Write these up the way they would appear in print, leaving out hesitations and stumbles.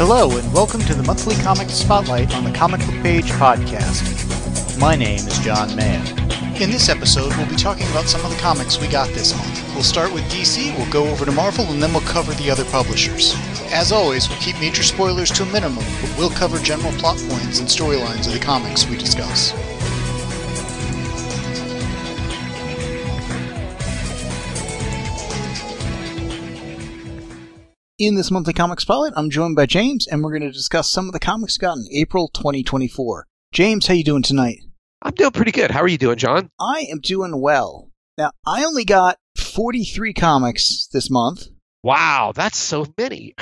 Hello, and welcome to the monthly comic spotlight on the Comic Book Page podcast. My name is John Mann. In this episode, we'll be talking about some of the comics we got this month. We'll start with DC, we'll go over to Marvel, and then we'll cover the other publishers. As always, we'll keep major spoilers to a minimum, but we'll cover general plot points and storylines of the comics we discuss. In this monthly comic spotlight, I'm joined by James, and we're going to discuss some of the comics we got in April 2024. James, how you doing tonight? I'm doing pretty good. How are you doing, John? I am doing well. Now, I only got 43 comics this month. Wow, that's so many.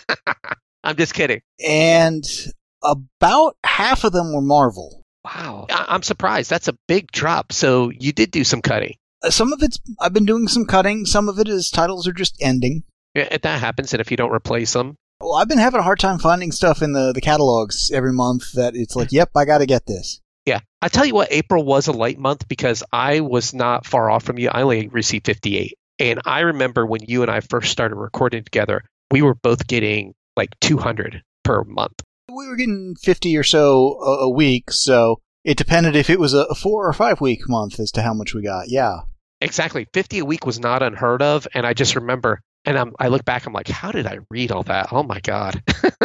I'm just kidding. And about half of them were Marvel. Wow, I'm surprised. That's a big drop. So you did do some cutting. Some of it's, I've been doing some cutting. Some of it is titles are just ending. Yeah, that happens, and if you don't replace them. Well, I've been having a hard time finding stuff in the catalogs every month that it's like, yep, I got to get this. Yeah, I tell you what, April was a light month because I was not far off from you. I only received 58. And I remember when you and I first started recording together, we were both getting like 200 per month. We were getting 50 or so a week, so it depended if it was a 4 or 5 week month as to how much we got. Yeah. Exactly. 50 a week was not unheard of. And I just remember, and I look back, I'm like, how did I read all that? Oh my God.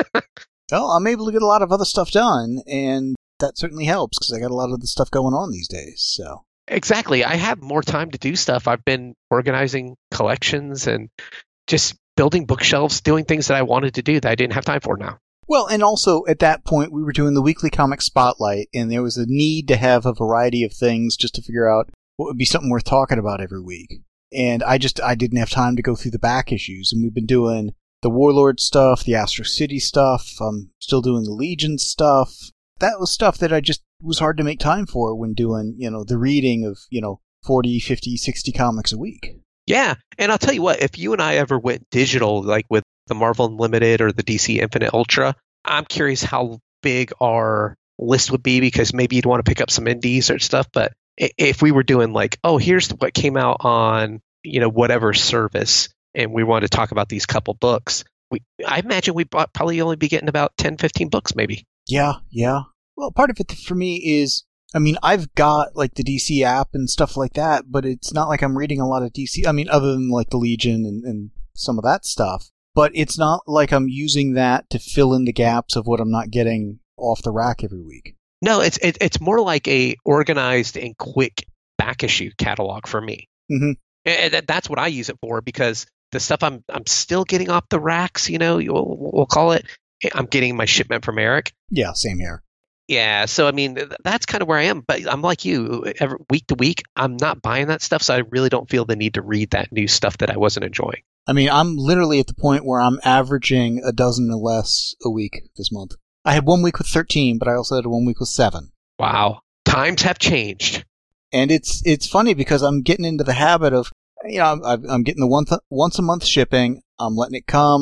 Well, I'm able to get a lot of other stuff done, and that certainly helps because I got a lot of the stuff going on these days. So exactly. I have more time to do stuff. I've been organizing collections and just building bookshelves, doing things that I wanted to do that I didn't have time for now. Well, and also at that point, we were doing the weekly comic spotlight, and there was a need to have a variety of things just to figure out what would be something worth talking about every week. And I didn't have time to go through the back issues, and we've been doing the Warlord stuff, the Astro City stuff. I'm still doing the Legion stuff. That was stuff that I just was hard to make time for when doing, the reading of, 40, 50, 60 comics a week. Yeah. And I'll tell you what, if you and I ever went digital, like with the Marvel Unlimited or the DC Infinite Ultra, I'm curious how big our list would be because maybe you'd want to pick up some indies or stuff. But if we were doing like, oh, here's what came out on, whatever service, and we wanted to talk about these couple books, I imagine we'd probably only be getting about 10, 15 books maybe. Yeah. Well, part of it for me is, I've got like the DC app and stuff like that, but it's not like I'm reading a lot of DC. Other than like the Legion and some of that stuff, but it's not like I'm using that to fill in the gaps of what I'm not getting off the rack every week. No, it's more like a organized and quick back issue catalog for me. Mm-hmm. And that's what I use it for because the stuff I'm still getting off the racks, we'll call it. I'm getting my shipment from Eric. Yeah, same here. Yeah, so that's kind of where I am. But I'm like you, week to week, I'm not buying that stuff, so I really don't feel the need to read that new stuff that I wasn't enjoying. I'm literally at the point where I'm averaging a dozen or less a week this month. I had 1 week with 13, but I also had 1 week with 7. Wow, times have changed. And it's funny because I'm getting into the habit of, I'm getting the once a month shipping. I'm letting it come.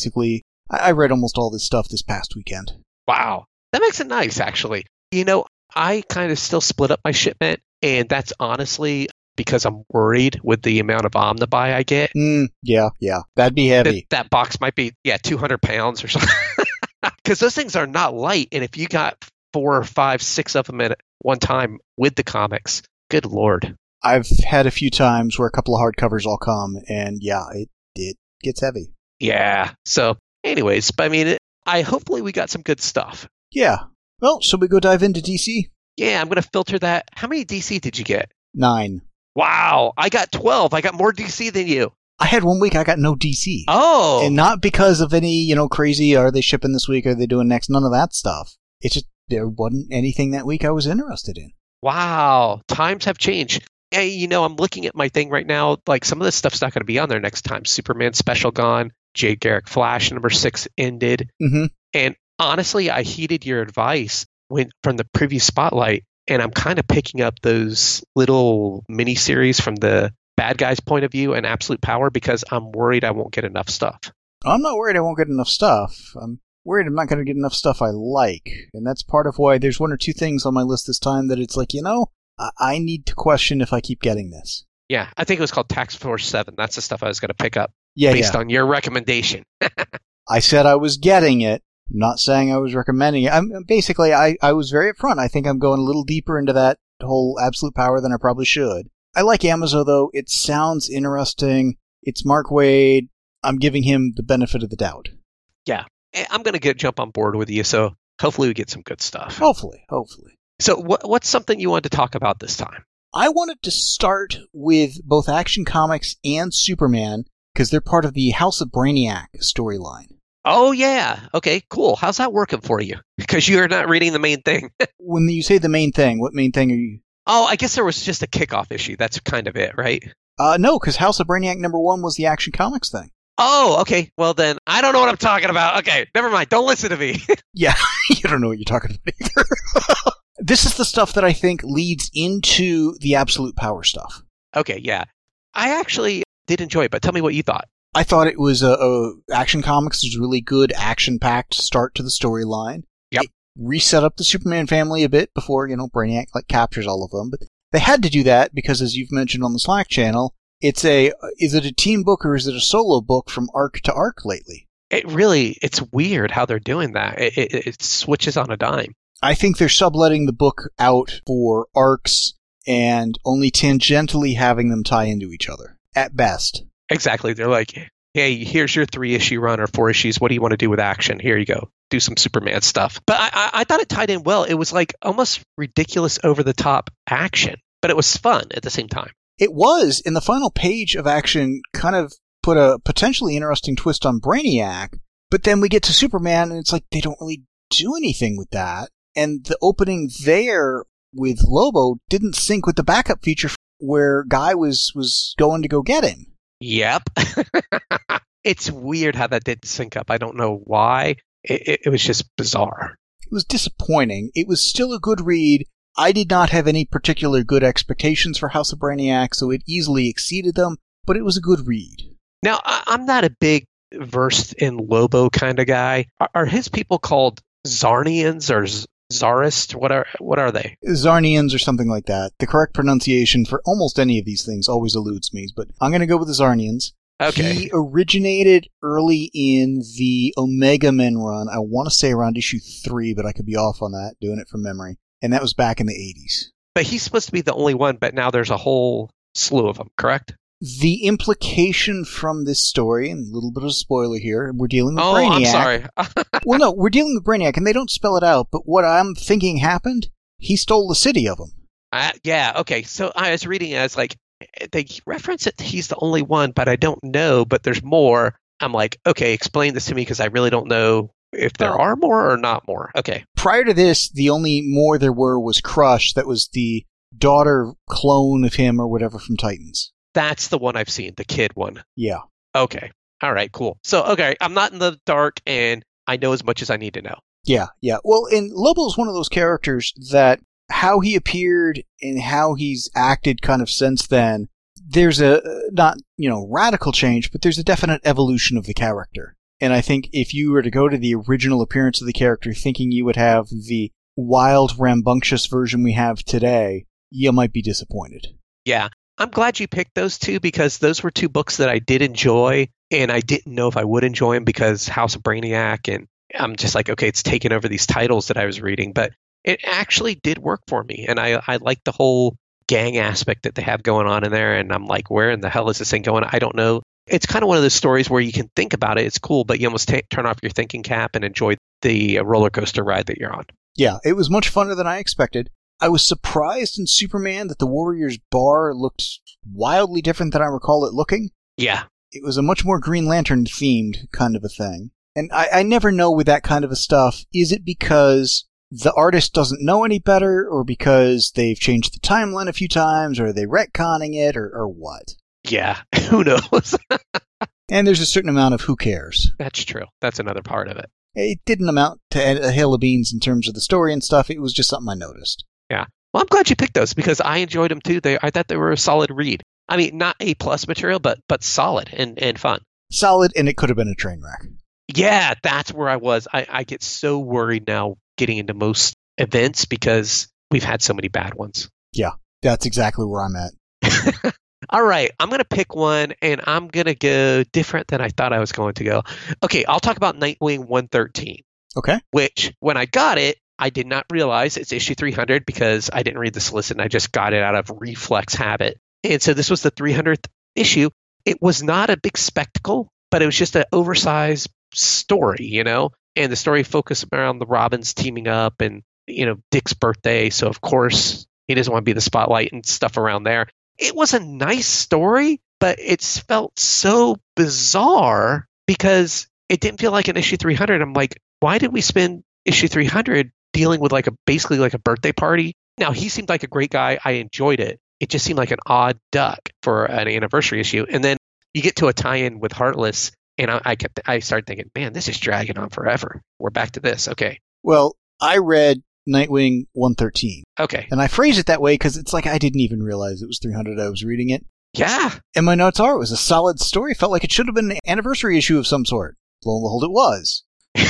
I read almost all this stuff this past weekend. Wow. That makes it nice, actually. I kind of still split up my shipment, and that's honestly because I'm worried with the amount of Omnibuy I get. Yeah. That'd be heavy. That box might be, 200 pounds or something. Because those things are not light, and if you got 4 or 5, 6 of them at one time with the comics, good Lord. I've had a few times where a couple of hardcovers all come, and yeah, it gets heavy. Yeah. So, anyways, but hopefully we got some good stuff. Yeah. Well, shall we go dive into DC? Yeah, I'm going to filter that. How many DC did you get? 9. Wow, I got 12. I got more DC than you. I had 1 week I got no DC. Oh. And not because of any, crazy, are they shipping this week, are they doing next? None of that stuff. It's just there wasn't anything that week I was interested in. Wow, times have changed. Hey, I'm looking at my thing right now. Like some of this stuff's not going to be on there next time. Superman Special gone. Jay Garrick Flash number 6 ended. Mm-hmm. And honestly, I heeded your advice from the previous spotlight, and I'm kind of picking up those little mini-series from the bad guy's point of view and Absolute Power because I'm worried I won't get enough stuff. I'm not worried I won't get enough stuff. I'm worried I'm not going to get enough stuff I like. And that's part of why there's 1 or 2 things on my list this time that it's like, I need to question if I keep getting this. Yeah, I think it was called Task Force 7. That's the stuff I was going to pick up based on your recommendation. I said I was getting it, Not saying I was recommending it. Basically, I was very upfront. I think I'm going a little deeper into that whole absolute power than I probably should. I like Amazo, though. It sounds interesting. It's Mark Waid. I'm giving him the benefit of the doubt. Yeah. I'm going to jump on board with you, so hopefully we get some good stuff. Hopefully. So what's something you wanted to talk about this time? I wanted to start with both Action Comics and Superman, because they're part of the House of Brainiac storyline. Oh, yeah. Okay, cool. How's that working for you? Because you're not reading the main thing. When you say the main thing, what main thing are you... Oh, I guess there was just a kickoff issue. That's kind of it, right? No, because House of Brainiac #1 was the Action Comics thing. Oh, okay. Well, then, I don't know what I'm talking about. Okay, never mind. Don't listen to me. Yeah, you don't know what you're talking about either. This is the stuff that I think leads into the absolute power stuff. Okay, yeah. I actually did enjoy it, but tell me what you thought. I thought it was Action Comics was a really good, action-packed start to the storyline. Yep. It reset up the Superman family a bit before, Brainiac captures all of them. But they had to do that because, as you've mentioned on the Slack channel, is it a team book or is it a solo book from arc to arc lately? It's weird how they're doing that. It switches on a dime. I think they're subletting the book out for arcs and only tangentially having them tie into each other, at best. Exactly. They're like, hey, here's your 3-issue run or 4 issues. What do you want to do with Action? Here you go. Do some Superman stuff. But I thought it tied in well. It was like almost ridiculous over-the-top action, but it was fun at the same time. It was. In the final page of Action kind of put a potentially interesting twist on Brainiac, but then we get to Superman and it's like they don't really do anything with that. And the opening there with Lobo didn't sync with the backup feature where Guy was going to go get him. Yep. It's weird how that didn't sync up. I don't know why. It was just bizarre. It was disappointing. It was still a good read. I did not have any particular good expectations for House of Brainiac, so it easily exceeded them, but it was a good read. Now, I'm not a big versed in Lobo kind of guy. Are his people called Zarnians or Tsarist? What are they? Zarnians or something like that. The correct pronunciation for almost any of these things always eludes me, but I'm going to go with the Zarnians. Okay. He originated early in the Omega Men run. I want to say around issue 3, but I could be off on that, doing it from memory. And that was back in the 80s. But he's supposed to be the only one, but now there's a whole slew of them, correct? The implication from this story, and a little bit of a spoiler here, we're dealing with Brainiac. I'm sorry. Well, no, we're dealing with Brainiac, and they don't spell it out, but what I'm thinking happened, he stole the city of them. Yeah, okay. So I was reading it, I was like, they reference it, he's the only one, but I don't know, but there's more. I'm like, okay, explain this to me, because I really don't know if there are more or not more. Okay. Prior to this, the only more there were was Crush, that was the daughter clone of him or whatever from Titans. That's the one I've seen, the kid one. Yeah. Okay. All right, cool. So, okay, I'm not in the dark, and I know as much as I need to know. Yeah. Well, and Lobo's one of those characters that how he appeared and how he's acted kind of since then, there's a, not, radical change, but there's a definite evolution of the character. And I think if you were to go to the original appearance of the character thinking you would have the wild, rambunctious version we have today, you might be disappointed. Yeah. I'm glad you picked those two because those were two books that I did enjoy, and I didn't know if I would enjoy them because House of Brainiac, and I'm just like, okay, it's taken over these titles that I was reading, but it actually did work for me, and I like the whole gang aspect that they have going on in there, and I'm like, where in the hell is this thing going? I don't know. It's kind of one of those stories where you can think about it, it's cool, but you almost turn off your thinking cap and enjoy the roller coaster ride that you're on. Yeah, it was much funner than I expected. I was surprised in Superman that the Warriors bar looked wildly different than I recall it looking. Yeah. It was a much more Green Lantern themed kind of a thing. And I never know with that kind of a stuff, is it because the artist doesn't know any better, or because they've changed the timeline a few times, or are they retconning it, or what? Yeah, who knows? And there's a certain amount of who cares. That's true. That's another part of it. It didn't amount to a hill of beans in terms of the story and stuff. It was just something I noticed. Yeah. Well, I'm glad you picked those because I enjoyed them too. I thought they were a solid read. I mean, not A+ material, but solid and fun. Solid, and it could have been a train wreck. Yeah, that's where I was. I get so worried now getting into most events because we've had so many bad ones. Yeah, that's exactly where I'm at. All right, I'm going to pick one, and I'm going to go different than I thought I was going to go. Okay, I'll talk about Nightwing 113. Okay. which when I got it, I did not realize it's issue 300 because I didn't read the solicit and I just got it out of reflex habit. And so this was the 300th issue. It was not a big spectacle, but it was just an oversized story, you know? And the story focused around the Robins teaming up and, you know, Dick's birthday. So, of course, he doesn't want to be the spotlight and stuff around there. It was a nice story, but it felt so bizarre because it didn't feel like an issue 300. I'm like, why did we spend issue 300 dealing with basically like a birthday party? Now, he seemed like a great guy. I enjoyed it. It just seemed like an odd duck for an anniversary issue. And then you get to a tie-in with Heartless, and I started thinking, man, this is dragging on forever. We're back to this. Okay. Well, I read Nightwing 113. Okay. And I phrase it that way because it's like I didn't even realize it was 300. I was reading it. Yeah. And my notes are, it was a solid story. Felt like it should have been an anniversary issue of some sort. Lo and behold, it was.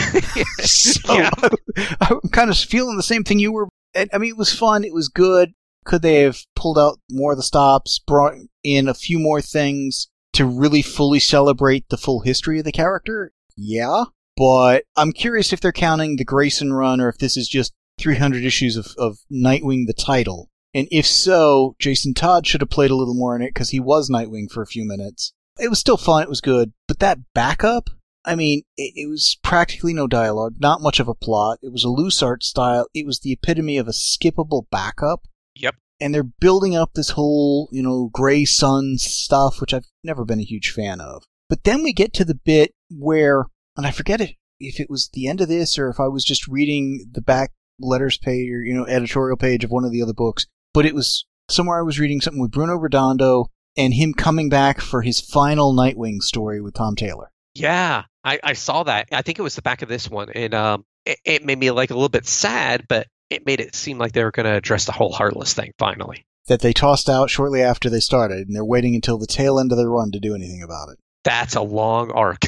So Yeah. I'm kind of feeling the same thing you were. I mean, it was fun. It was good. Could they have pulled out more of the stops, brought in a few more things to really fully celebrate the full history of the character? Yeah. But I'm curious if they're counting the Grayson run or if this is just 300 issues of Nightwing the title. And if so, Jason Todd should have played a little more in it because he was Nightwing for a few minutes. It was still fun. It was good. But that backup, I mean, it was practically no dialogue, not much of a plot. It was a loose art style. It was the epitome of a skippable backup. Yep. And they're building up this whole, Gray Sun stuff, which I've never been a huge fan of. But then we get to the bit where, and I forget if it was the end of this or if I was just reading the back letters page or, editorial page of one of the other books, but it was somewhere I was reading something with Bruno Redondo and him coming back for his final Nightwing story with Tom Taylor. Yeah, I saw that. I think it was the back of this one. And it made me like a little bit sad, but it made it seem like they were going to address the whole Heartless thing finally. That they tossed out shortly after they started, and they're waiting until the tail end of their run to do anything about it. That's a long arc.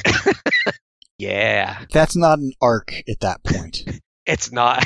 Yeah. That's not an arc at that point. It's not.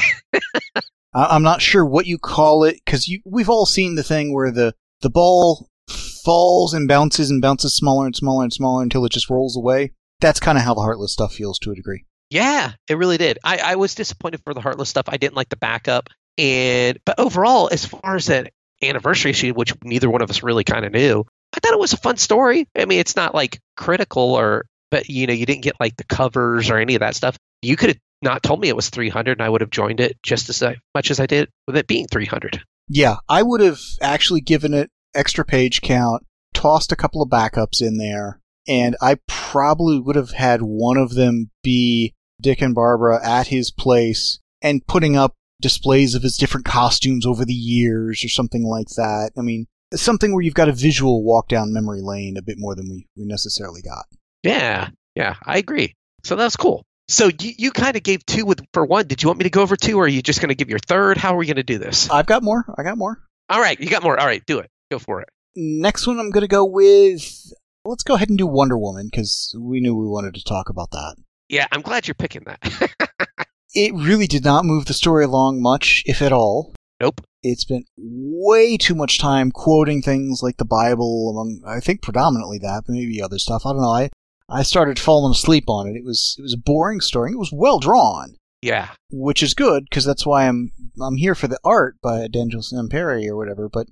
I'm not sure what you call it, because we've all seen the thing where the ball falls and bounces smaller and smaller and smaller until it just rolls away. That's kind of how the Heartless stuff feels to a degree. Yeah, it really did. I was disappointed for the Heartless stuff. I didn't like the backup. But overall, as far as that anniversary issue, which neither one of us really kind of knew, I thought it was a fun story. I mean, it's not like critical but you didn't get like the covers or any of that stuff. You could have not told me it was 300 and I would have joined it just as much as I did with it being 300. Yeah, I would have actually given it extra page count, tossed a couple of backups in there, and I probably would have had one of them be Dick and Barbara at his place and putting up displays of his different costumes over the years or something like that. I mean, something where you've got a visual walk down memory lane a bit more than we necessarily got. Yeah, I agree. So that's cool. So you kind of gave two for one. Did you want me to go over two, or are you just going to give your third? How are we going to do this? I got more. All right, you got more. All right, do it. Go for it. Next one I'm going to go with, let's go ahead and do Wonder Woman, because we knew we wanted to talk about that. Yeah, I'm glad you're picking that. It really did not move the story along much, if at all. Nope. It spent way too much time quoting things like the Bible, among, I think predominantly that, but maybe other stuff. I don't know. I started falling asleep on it. It was a boring story. It was well drawn. Yeah. Which is good, because that's why I'm here for the art by Daniel Samperi or whatever, but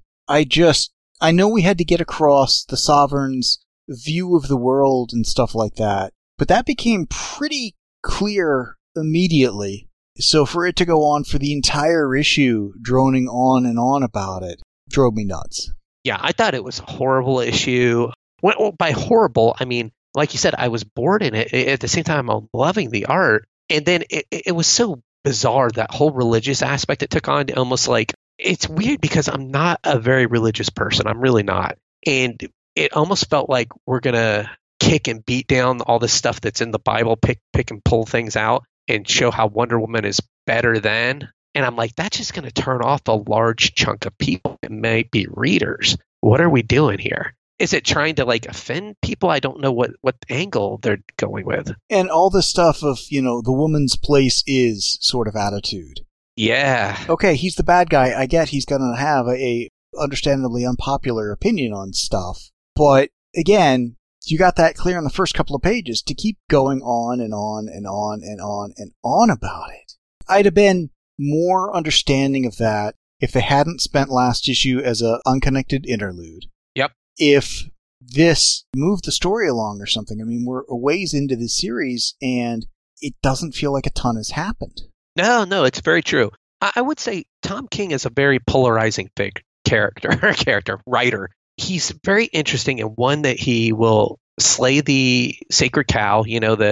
I know we had to get across the Sovereign's view of the world and stuff like that, but that became pretty clear immediately. So for it to go on for the entire issue, droning on and on about it, drove me nuts. Yeah, I thought it was a horrible issue. Well, by horrible, I mean, like you said, I was bored in it. At the same time, I'm loving the art. And then it was so bizarre, that whole religious aspect it took on, almost like, it's weird because I'm not a very religious person. I'm really not. And it almost felt like we're going to kick and beat down all this stuff that's in the Bible, pick and pull things out and show how Wonder Woman is better than. And I'm like, that's just going to turn off a large chunk of people. It may be readers. What are we doing here? Is it trying to like offend people? I don't know what angle they're going with. And all the stuff of, the woman's place is sort of attitude. Yeah. Okay, he's the bad guy. I get he's going to have a understandably unpopular opinion on stuff. But again, you got that clear in the first couple of pages to keep going on and on and on and on and on about it. I'd have been more understanding of that if they hadn't spent last issue as a unconnected interlude. Yep. If this moved the story along or something. I mean, we're a ways into the series, and it doesn't feel like a ton has happened. No, it's very true. I would say Tom King is a very polarizing writer. He's very interesting in one that he will slay the sacred cow,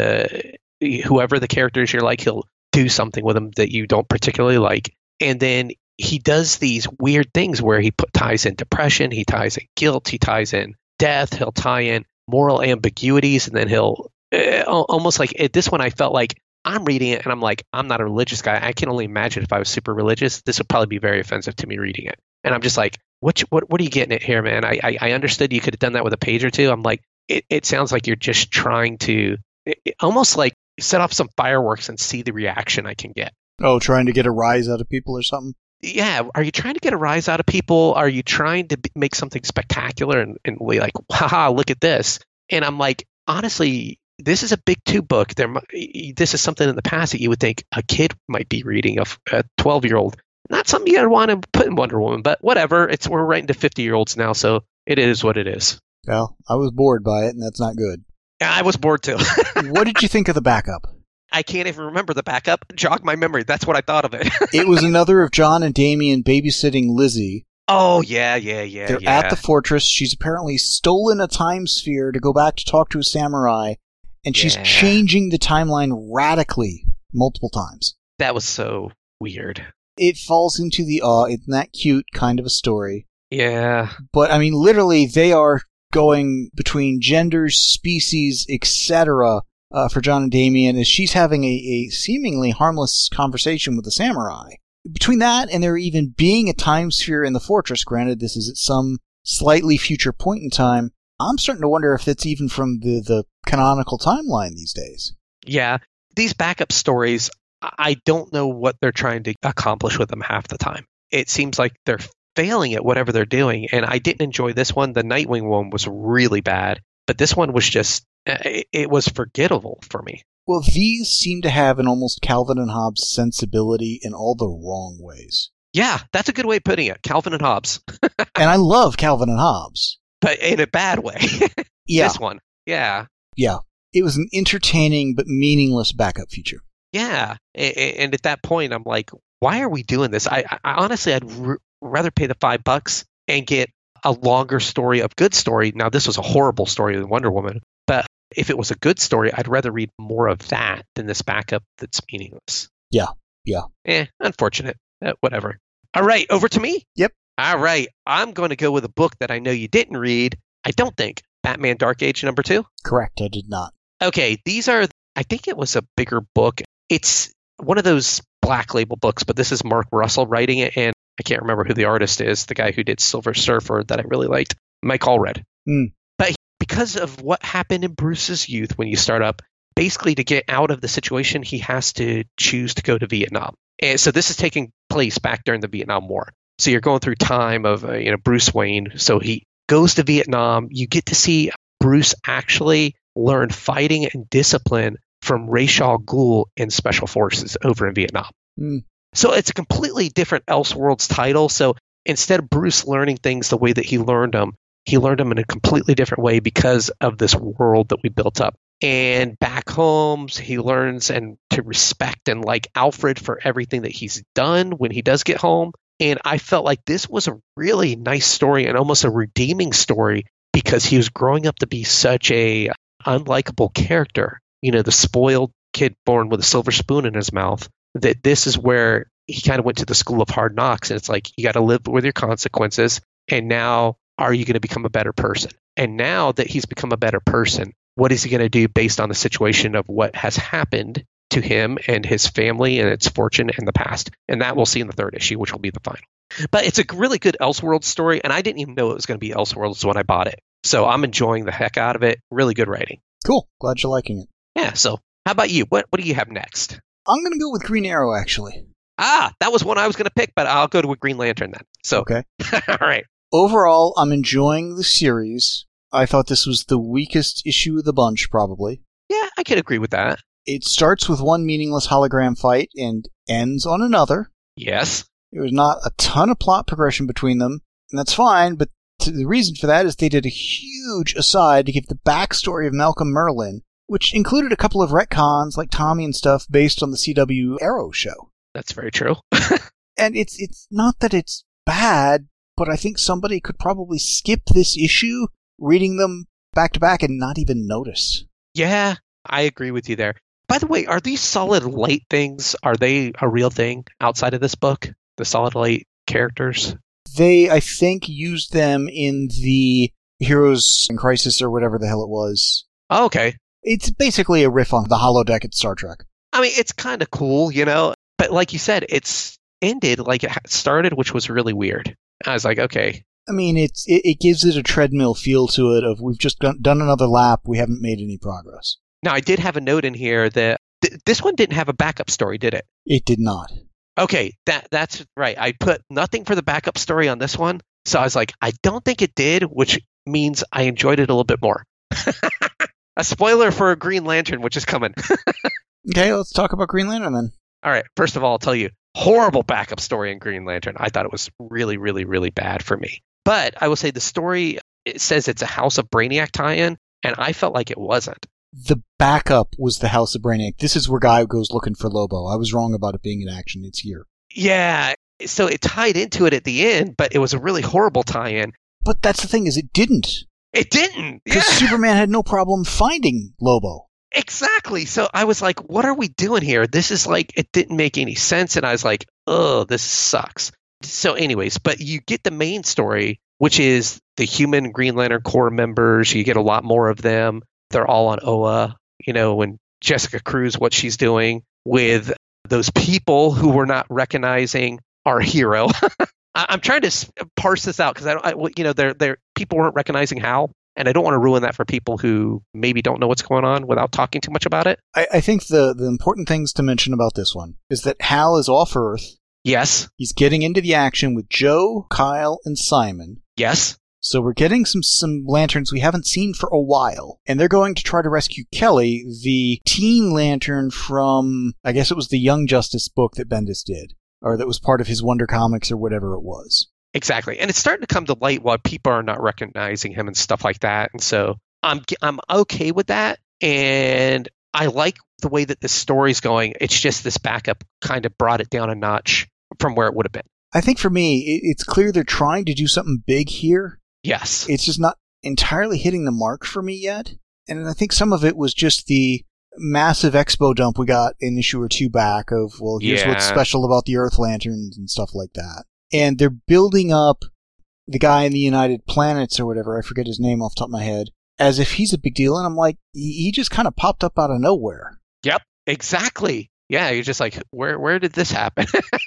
whoever the characters you're like, he'll do something with them that you don't particularly like. And then he does these weird things where he ties in depression, he ties in guilt, he ties in death, he'll tie in moral ambiguities, and then he'll almost like this one I felt like I'm reading it and I'm like, I'm not a religious guy. I can only imagine if I was super religious, this would probably be very offensive to me reading it. And I'm just like, what are you getting at here, man? I understood you could have done that with a page or two. I'm like, it sounds like you're just trying to almost like set off some fireworks and see the reaction I can get. Oh, trying to get a rise out of people or something? Yeah. Are you trying to get a rise out of people? Are you trying to make something spectacular and be like, haha, look at this? And I'm like, honestly, this is a big 2 book. This is something in the past that you would think a kid might be reading, a 12-year-old. Not something you'd want to put in Wonder Woman, but whatever. We're right into 50-year-olds now, so it is what it is. Well, I was bored by it, and that's not good. I was bored too. What did you think of the backup? I can't even remember the backup. Jog my memory. That's what I thought of it. It was another of John and Damian babysitting Lizzie. Oh, yeah. They're at the fortress. She's apparently stolen a time sphere to go back to talk to a samurai, and she's changing the timeline radically multiple times. That was so weird. It falls into the isn't that cute kind of a story. Yeah. But, I mean, literally, they are going between genders, species, etc., for John and Damian, as she's having a seemingly harmless conversation with the samurai. Between that and there even being a time sphere in the fortress, granted this is at some slightly future point in time, I'm starting to wonder if it's even from the canonical timeline these days. Yeah. These backup stories, I don't know what they're trying to accomplish with them half the time. It seems like they're failing at whatever they're doing, and I didn't enjoy this one. The Nightwing one was really bad, but this one was just, it was forgettable for me. Well, these seem to have an almost Calvin and Hobbes sensibility in all the wrong ways. Yeah, that's a good way of putting it. Calvin and Hobbes. And I love Calvin and Hobbes. But in a bad way. Yeah. This one. Yeah. Yeah. It was an entertaining but meaningless backup feature. Yeah. And at that point, I'm like, why are we doing this? I honestly, I'd rather pay the $5 and get a longer story of good story. Now, this was a horrible story than Wonder Woman, but if it was a good story, I'd rather read more of that than this backup that's meaningless. Yeah. Unfortunate. Whatever. All right, over to me? Yep. All right, I'm going to go with a book that I know you didn't read. I don't think. Batman Dark Age #2? Correct, I did not. Okay, these are, I think it was a bigger book. It's one of those Black Label books, but this is Mark Russell writing it, and I can't remember who the artist is, the guy who did Silver Surfer that I really liked, Mike Allred. But because of what happened in Bruce's youth when you start up, basically to get out of the situation, he has to choose to go to Vietnam. And so this is taking place back during the Vietnam War. So you're going through time of Bruce Wayne. So he goes to Vietnam. You get to see Bruce actually learn fighting and discipline from Ra's al Ghul in Special Forces over in Vietnam. So it's a completely different Elseworlds title. So instead of Bruce learning things the way that he learned them in a completely different way because of this world that we built up. And back home, he learns and to respect and like Alfred for everything that he's done when he does get home. And I felt like this was a really nice story and almost a redeeming story because he was growing up to be such a unlikable character. The spoiled kid born with a silver spoon in his mouth, that this is where he kind of went to the school of hard knocks. And it's like, you got to live with your consequences. And now, are you going to become a better person? And now that he's become a better person, what is he going to do based on the situation of what has happened to him and his family and its fortune in the past? And that we'll see in the 3rd issue, which will be the final. But it's a really good Elseworlds story, and I didn't even know it was going to be Elseworlds when I bought it. So I'm enjoying the heck out of it. Really good writing. Cool. Glad you're liking it. Yeah, so how about you? What do you have next? I'm going to go with Green Arrow, actually. That was one I was going to pick, but I'll go to a Green Lantern then. So, okay. All right. Overall, I'm enjoying the series. I thought this was the weakest issue of the bunch, probably. Yeah, I could agree with that. It starts with one meaningless hologram fight and ends on another. Yes. There was not a ton of plot progression between them, and that's fine, but the reason for that is they did a huge aside to give the backstory of Malcolm Merlyn, which included a couple of retcons like Tommy and stuff based on the CW Arrow show. That's very true. And it's not that it's bad, but I think somebody could probably skip this issue, reading them back to back, and not even notice. Yeah, I agree with you there. By the way, are these solid light things, are they a real thing outside of this book? The solid light characters? They, I think, used them in the Heroes in Crisis or whatever the hell it was. Oh, okay. It's basically a riff on the holodeck at Star Trek. I mean, it's kind of cool, you know? But like you said, it's ended like it started, which was really weird. I was like, okay. I mean, it gives it a treadmill feel to it of we've just done another lap, we haven't made any progress. Now, I did have a note in here that this one didn't have a backup story, did it? It did not. Okay, that's right. I put nothing for the backup story on this one. So I was like, I don't think it did, which means I enjoyed it a little bit more. A spoiler for Green Lantern, which is coming. Okay, let's talk about Green Lantern then. All right, first of all, I'll tell you, horrible backup story in Green Lantern. I thought it was really, really, really bad for me. But I will say the story, it says it's a House of Brainiac tie-in, and I felt like it wasn't. The backup was the House of Brainiac. This is where Guy goes looking for Lobo. I was wrong about it being in action. It's here. Yeah, so it tied into it at the end, but it was a really horrible tie-in. But that's the thing, is it didn't. It didn't! Because Superman had no problem finding Lobo. Exactly. So I was like, what are we doing here? This is like, it didn't make any sense. And I was like, oh, this sucks. So anyways, but you get the main story, which is the human Green Lantern Corps members. You get a lot more of them. They're all on Oa, you know, and Jessica Cruz, what she's doing with those people who were not recognizing our hero. I'm trying to parse this out because they're people weren't recognizing Hal. And I don't want to ruin that for people who maybe don't know what's going on without talking too much about it. I think the important things to mention about this one is that Hal is off Earth. Yes. He's getting into the action with Joe, Kyle, and Simon. Yes. So we're getting some lanterns we haven't seen for a while. And they're going to try to rescue Kelly, the teen lantern from, I guess it was the Young Justice book that Bendis did. Or that was part of his Wonder Comics or whatever it was. Exactly. And it's starting to come to light why people are not recognizing him and stuff like that. And so I'm okay with that. And I like the way that this story's going. It's just this backup kind of brought it down a notch from where it would have been. I think for me, it's clear they're trying to do something big here. Yes. It's just not entirely hitting the mark for me yet. And I think some of it was just the massive expo dump we got in issue or two back of, well, here's what's special about the Earth Lanterns and stuff like that. And they're building up the guy in the United Planets or whatever, I forget his name off the top of my head, as if he's a big deal. And I'm like, he just kind of popped up out of nowhere. Yep, exactly. Yeah, you're just like, where did this happen?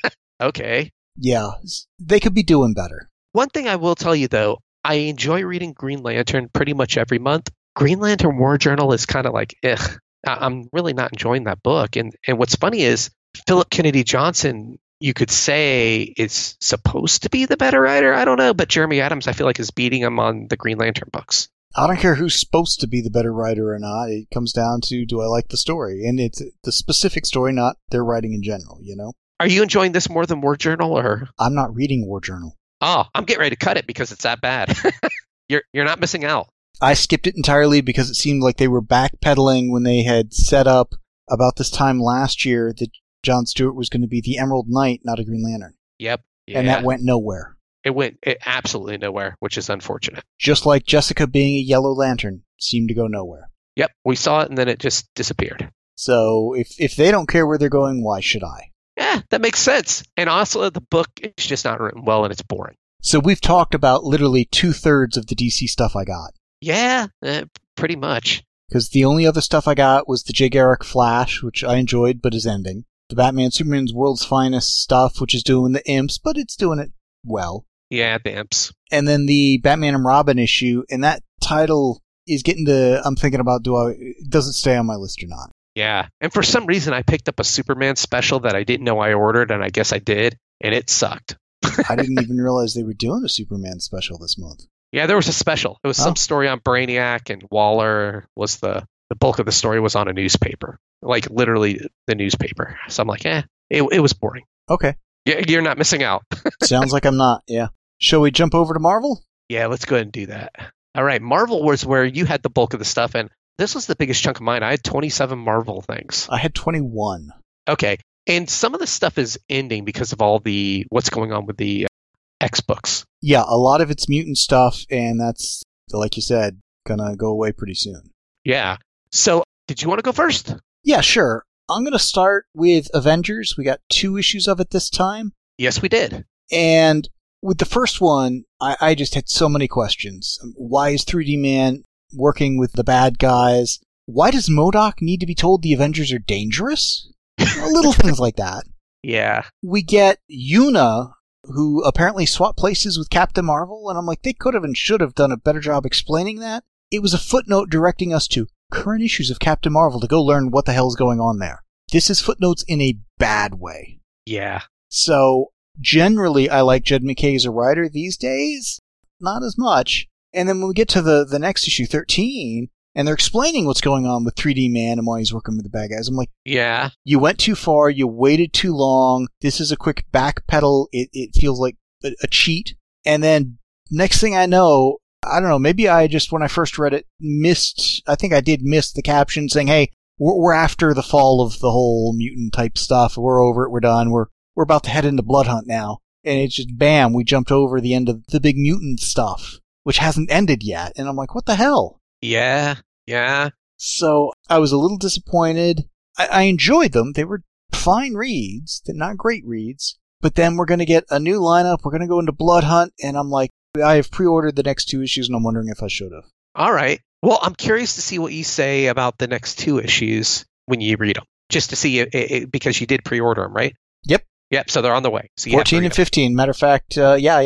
Okay. Yeah, they could be doing better. One thing I will tell you, though, I enjoy reading Green Lantern pretty much every month. Green Lantern War Journal is kind of like, I'm really not enjoying that book. And what's funny is Philip Kennedy Johnson, you could say, is supposed to be the better writer. I don't know. But Jeremy Adams, I feel like, is beating him on the Green Lantern books. I don't care who's supposed to be the better writer or not. It comes down to, do I like the story? And it's the specific story, not their writing in general, you know? Are you enjoying this more than War Journal? Or I'm not reading War Journal. Oh, I'm getting ready to cut it because it's that bad. You're not missing out. I skipped it entirely because it seemed like they were backpedaling when they had set up about this time last year that John Stewart was going to be the Emerald Knight, not a Green Lantern. Yep. Yeah. And that went nowhere. It went absolutely nowhere, which is unfortunate. Just like Jessica being a Yellow Lantern seemed to go nowhere. Yep. We saw it and then it just disappeared. So if they don't care where they're going, why should I? Yeah, that makes sense. And also the book is just not written well and it's boring. So we've talked about literally 2/3 of the DC stuff I got. Yeah, pretty much. Because the only other stuff I got was the Jay Garrick Flash, which I enjoyed but is ending. The Batman Superman's World's Finest stuff, which is doing the imps, but it's doing it well. Yeah, the imps. And then the Batman and Robin issue, and that title is getting to, I'm thinking about, does it stay on my list or not? Yeah, and for some reason I picked up a Superman special that I didn't know I ordered, and I guess I did, and it sucked. I didn't even realize they were doing a Superman special this month. Yeah, there was a special. It was some story on Brainiac, and Waller was the bulk of the story was on a newspaper, like literally the newspaper. So I'm like, it was boring. Okay. You're not missing out. Sounds like I'm not, yeah. Shall we jump over to Marvel? Yeah, let's go ahead and do that. All right, Marvel was where you had the bulk of the stuff, and this was the biggest chunk of mine. I had 27 Marvel things. I had 21. Okay, and some of the stuff is ending because of all the what's going on with the X books. Yeah, a lot of it's mutant stuff, and that's, like you said, gonna go away pretty soon. Yeah. So, did you want to go first? Yeah, sure. I'm gonna start with Avengers. We got 2 issues of it this time. Yes, we did. And with the first one, I just had so many questions. Why is 3D Man working with the bad guys? Why does MODOK need to be told the Avengers are dangerous? Little things like that. Yeah. We get Yuna, who apparently swapped places with Captain Marvel, and I'm like, they could have and should have done a better job explaining that. It was a footnote directing us to current issues of Captain Marvel to go learn what the hell's going on there. This is footnotes in a bad way. Yeah. So, generally, I like Jed McKay as a writer these days. Not as much. And then when we get to the next issue, 13, and they're explaining what's going on with 3D Man and why he's working with the bad guys, I'm like, yeah, you went too far, you waited too long, this is a quick backpedal, it feels like a cheat. And then, next thing I know, I don't know, maybe I just, when I first read it, I think I did miss the caption saying, hey, we're after the fall of the whole mutant type stuff, we're over it, we're done, we're about to head into Blood Hunt now. And it's just, bam, we jumped over the end of the big mutant stuff, which hasn't ended yet. And I'm like, what the hell? Yeah. So I was a little disappointed. I enjoyed them. They were fine reads. They're not great reads. But then we're going to get a new lineup. We're going to go into Blood Hunt. And I'm like, I have pre-ordered the next 2 issues, and I'm wondering if I should have. All right. Well, I'm curious to see what you say about the next 2 issues when you read them. Just to see it because you did pre-order them, right? Yep. So they're on the way. So 14 and 15. Matter of fact,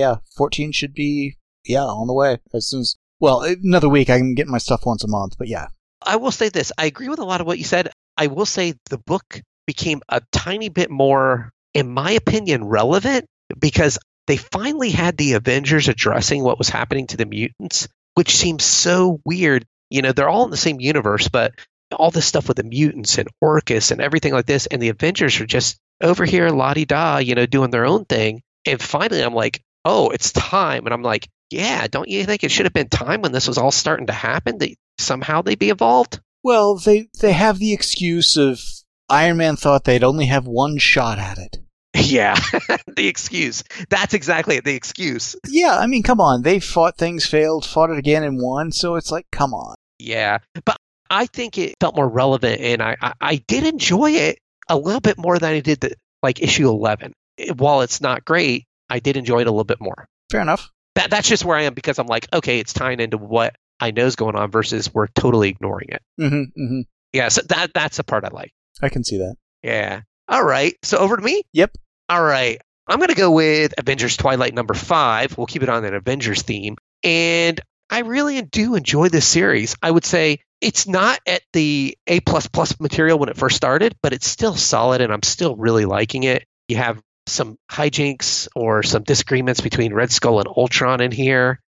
14 should be, on the way. As soon as, another week I can get my stuff once a month, but yeah. I will say this. I agree with a lot of what you said. I will say the book became a tiny bit more, in my opinion, relevant because they finally had the Avengers addressing what was happening to the mutants, which seems so weird. You know, they're all in the same universe, but all this stuff with the mutants and Orcus and everything like this, and the Avengers are just over here la-di-da, doing their own thing. And finally I'm like, oh, it's time. And I'm like, yeah, don't you think it should have been time when this was all starting to happen that somehow they'd be involved? Well, they have the excuse of Iron Man thought they'd only have one shot at it. Yeah, the excuse. That's exactly it, the excuse. Yeah, I mean, come on. They fought things, failed, fought it again and won, so it's like, come on. Yeah, but I think it felt more relevant, and I did enjoy it a little bit more than I did issue 11. While it's not great, I did enjoy it a little bit more. Fair enough. That's just where I am because I'm like, okay, it's tying into what I know is going on versus we're totally ignoring it. Mm-hmm. Yeah, so that's the part I like. I can see that. Yeah. All right. So over to me? Yep. All right. I'm going to go with Avengers Twilight number 5. We'll keep it on an Avengers theme. And I really do enjoy this series. I would say it's not at the A++ material when it first started, but it's still solid and I'm still really liking it. You have some hijinks or some disagreements between Red Skull and Ultron in here.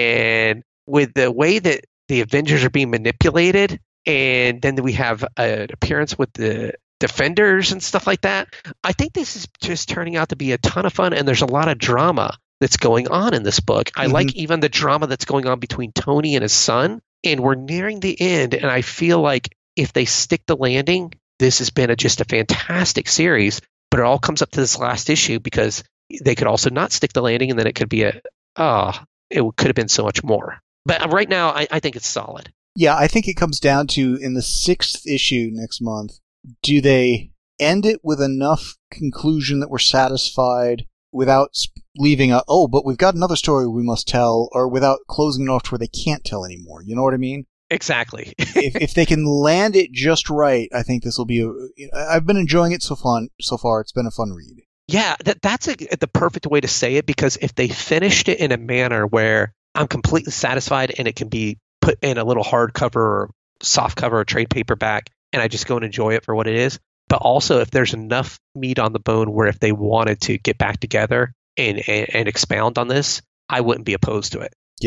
And with the way that the Avengers are being manipulated, and then we have an appearance with the Defenders and stuff like that, I think this is just turning out to be a ton of fun, and there's a lot of drama that's going on in this book. I like even the drama that's going on between Tony and his son, and we're nearing the end, and I feel like if they stick the landing, this has been just a fantastic series, but it all comes up to this last issue because they could also not stick the landing, and then it could be it could have been so much more. But right now, I think it's solid. Yeah, I think it comes down to, in the 6th issue next month, do they end it with enough conclusion that we're satisfied without leaving but we've got another story we must tell, or without closing it off to where they can't tell anymore? You know what I mean? Exactly. if they can land it just right, I think this will be I've been enjoying it so far. It's been a fun read. Yeah, that's the perfect way to say it, because if they finished it in a manner where I'm completely satisfied and it can be put in a little hardcover or soft cover or trade paperback, and I just go and enjoy it for what it is. But also, if there's enough meat on the bone where if they wanted to get back together and expound on this, I wouldn't be opposed to it. Yeah.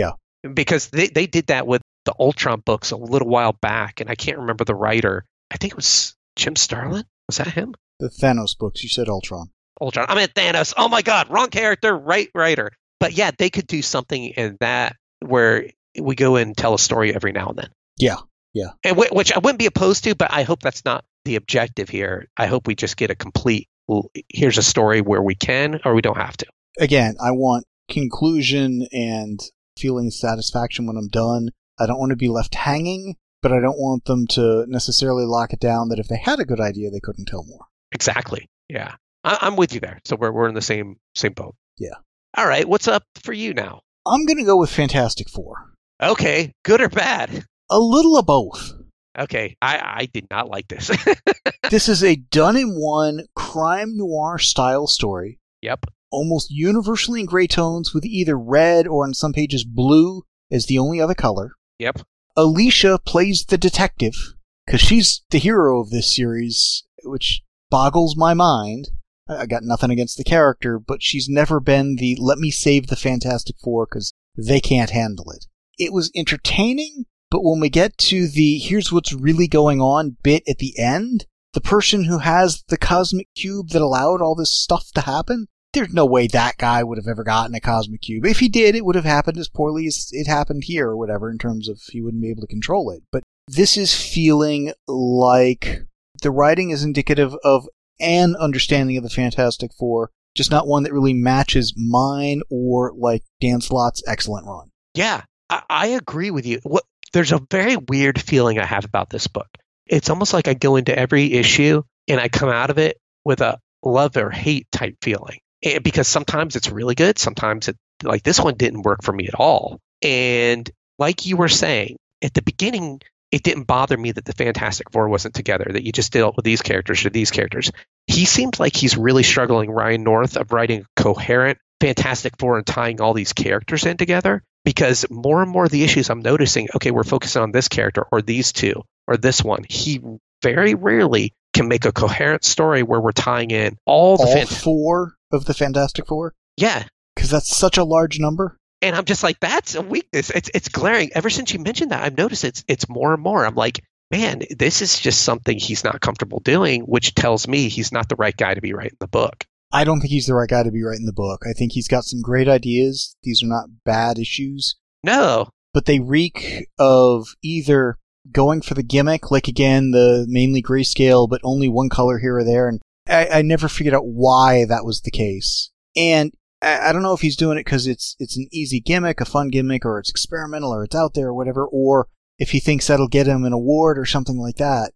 because they did that with the Ultron books a little while back, and I can't remember the writer. I think it was Jim Starlin. Was that him? The Thanos books. You said Ultron. Ultron. I meant Thanos. Oh my God, wrong character, right writer. But yeah, they could do something in that where we go and tell a story every now and then. Yeah. And which I wouldn't be opposed to, but I hope that's not the objective here. I hope we just get a complete, here's a story where we can or we don't have to. Again, I want conclusion and feeling of satisfaction when I'm done. I don't want to be left hanging, but I don't want them to necessarily lock it down that if they had a good idea, they couldn't tell more. Exactly. Yeah. I'm with you there. So we're in the same boat. Yeah. All right. What's up for you now? I'm going to go with Fantastic Four. Okay. Good or bad? A little of both. Okay. I did not like this. This is a done-in-one crime noir style story. Yep. Almost universally in gray tones with either red or on some pages blue as the only other color. Yep. Alicia plays the detective because she's the hero of this series, which boggles my mind. I got nothing against the character, but she's never been the let me save the Fantastic Four because they can't handle it. It was entertaining, but when we get to the here's what's really going on bit at the end, the person who has the cosmic cube that allowed all this stuff to happen, there's no way that guy would have ever gotten a cosmic cube. If he did, it would have happened as poorly as it happened here or whatever in terms of he wouldn't be able to control it. But this is feeling like the writing is indicative of an understanding of the Fantastic Four, just not one that really matches mine or like Dan Slott's excellent run. Yeah, I agree with you. There's a very weird feeling I have about this book. It's almost like I go into every issue and I come out of it with a love or hate type feeling. And because sometimes it's really good, sometimes like this one didn't work for me at all. And like you were saying, at the beginning, it didn't bother me that the Fantastic Four wasn't together, that you just dealt with these characters or these characters. He seems like he's really struggling, Ryan North, of writing a coherent Fantastic Four and tying all these characters in together. Because more and more of the issues I'm noticing, okay, we're focusing on this character or these two or this one. He very rarely can make a coherent story where we're tying in all four of the Fantastic Four? Yeah. Because that's such a large number. And I'm just like, that's a weakness. It's glaring. Ever since you mentioned that, I've noticed it's more and more. I'm like, man, this is just something he's not comfortable doing, which tells me he's not the right guy to be writing the book. I don't think he's the right guy to be writing the book. I think he's got some great ideas. These are not bad issues. No. But they reek of either going for the gimmick, like again, the mainly grayscale, but only one color here or there. And I never figured out why that was the case. And I don't know if he's doing it because it's an easy gimmick, a fun gimmick, or it's experimental, or it's out there, or whatever, or if he thinks that'll get him an award or something like that.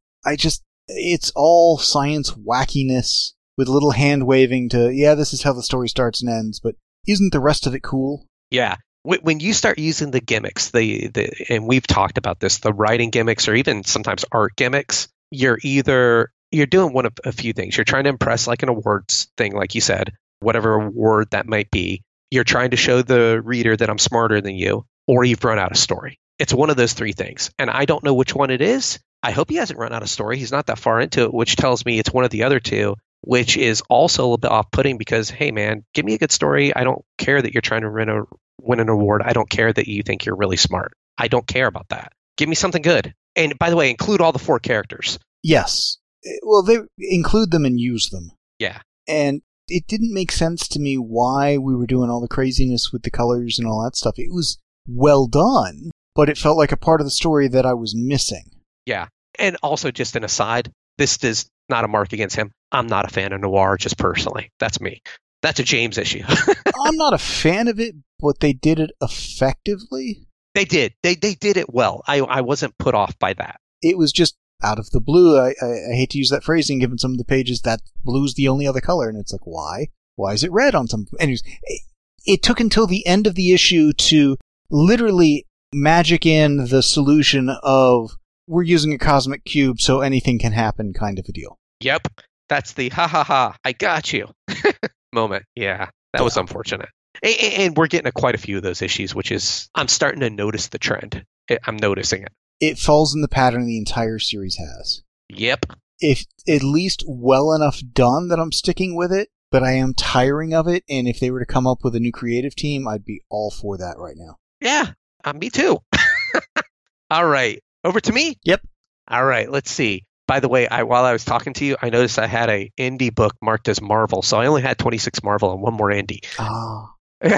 It's all science wackiness with a little hand waving to, yeah, this is how the story starts and ends, but isn't the rest of it cool? Yeah. When you start using the gimmicks, and we've talked about this, the writing gimmicks or even sometimes art gimmicks, you're doing one of a few things. You're trying to impress like an awards thing, like you said, whatever award that might be. You're trying to show the reader that I'm smarter than you, or you've run out of story. It's one of those three things. And I don't know which one it is. I hope he hasn't run out of story. He's not that far into it, which tells me it's one of the other two, which is also a little bit off-putting because, hey, man, give me a good story. I don't care that you're trying to win an award. I don't care that you think you're really smart. I don't care about that. Give me something good. And by the way, include all the four characters. Yes. Well, they include them and use them. Yeah. And it didn't make sense to me why we were doing all the craziness with the colors and all that stuff. It was well done, but it felt like a part of the story that I was missing. Yeah. And also, just an aside, this is not a mark against him. I'm not a fan of noir, just personally. That's me. That's a James issue. I'm not a fan of it, but they did it effectively. They did. They did it well. I wasn't put off by that. It was just out of the blue. I hate to use that phrasing, given some of the pages that blue's the only other color, and it's like, why? Why is it red on some? Anyways, it took until the end of the issue to literally magic in the solution of we're using a cosmic cube, so anything can happen kind of a deal. Yep. That's the ha ha ha, I got you moment. Yeah, that was unfortunate. And we're getting quite a few of those issues, which is, I'm starting to notice the trend. I'm noticing it. It falls in the pattern the entire series has. Yep. If at least well enough done that I'm sticking with it, but I am tiring of it, and if they were to come up with a new creative team, I'd be all for that right now. Yeah. Me too. All right. Over to me? Yep. All right. Let's see. By the way, while I was talking to you, I noticed I had a indie book marked as Marvel. So I only had 26 Marvel and one more indie. Oh.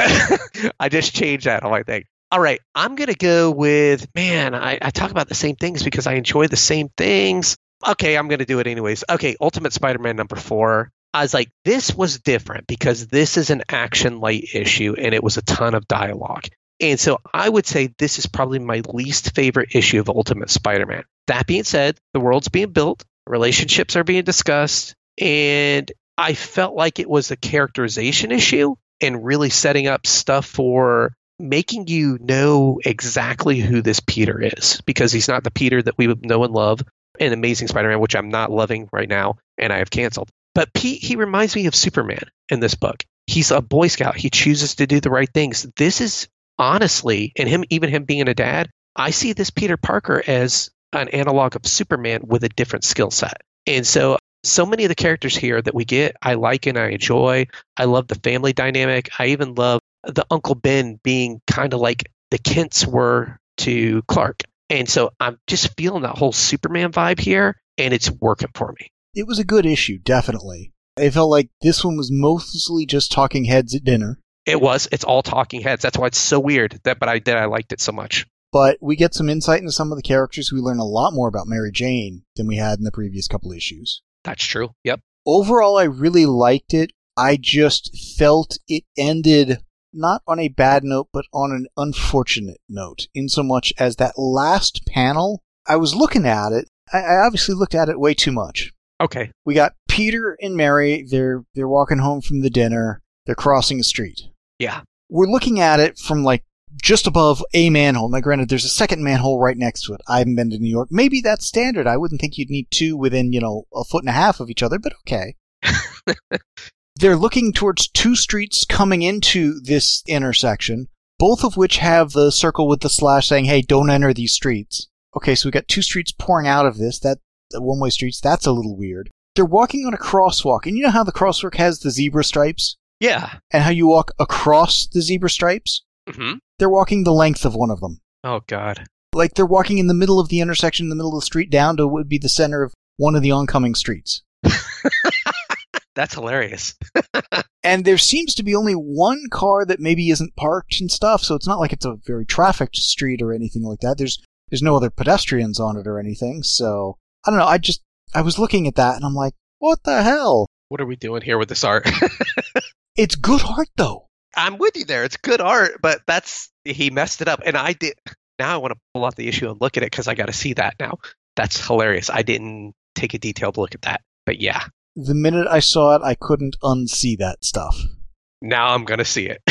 I just changed that on my thing. All right. I'm going to go with, man, I talk about the same things because I enjoy the same things. Okay, I'm going to do it anyways. Okay, Ultimate Spider-Man #4. I was like, this was different because this is an action light issue and it was a ton of dialogue. And so I would say this is probably my least favorite issue of Ultimate Spider-Man. That being said, the world's being built, relationships are being discussed, and I felt like it was a characterization issue and really setting up stuff for making you know exactly who this Peter is, because he's not the Peter that we know and love in Amazing Spider-Man, which I'm not loving right now, and I have canceled. But Pete, he reminds me of Superman in this book. He's a Boy Scout. He chooses to do the right things. This is honestly, and him being a dad, I see this Peter Parker as an analog of Superman with a different skill set. And so many of the characters here that we get, I like and I enjoy. I love the family dynamic. I even love the Uncle Ben being kind of like the Kents were to Clark. And so I'm just feeling that whole Superman vibe here, and it's working for me. It was a good issue, definitely. I felt like this one was mostly just talking heads at dinner. It was. It's all talking heads. That's why it's so weird. But I liked it so much. But we get some insight into some of the characters. We learn a lot more about Mary Jane than we had in the previous couple issues. That's true. Yep. Overall, I really liked it. I just felt it ended not on a bad note, but on an unfortunate note, in so much as that last panel, I was looking at it. I obviously looked at it way too much. Okay. We got Peter and Mary. They're walking home from the dinner. They're crossing a street. Yeah. We're looking at it from like just above a manhole. Now, granted, there's a second manhole right next to it. I haven't been to New York. Maybe that's standard. I wouldn't think you'd need two within, a foot and a half of each other, but okay. They're looking towards two streets coming into this intersection, both of which have the circle with the slash saying, hey, don't enter these streets. Okay, so we got two streets pouring out of this. That one-way streets, that's a little weird. They're walking on a crosswalk, and you know how the crosswalk has the zebra stripes? Yeah. And how you walk across the zebra stripes? Mm-hmm. They're walking the length of one of them. Oh, God. Like they're walking in the middle of the intersection, in the middle of the street, down to what would be the center of one of the oncoming streets. That's hilarious. And there seems to be only one car that maybe isn't parked and stuff, so it's not like it's a very trafficked street or anything like that. There's no other pedestrians on it or anything, so I don't know. I was looking at that and I'm like, what the hell? What are we doing here with this art? It's good art, though. I'm with you there. It's good art, but he messed it up. And I did. Now I want to pull out the issue and look at it because I got to see that now. That's hilarious. I didn't take a detailed look at that, but yeah. The minute I saw it, I couldn't unsee that stuff. Now I'm going to see it.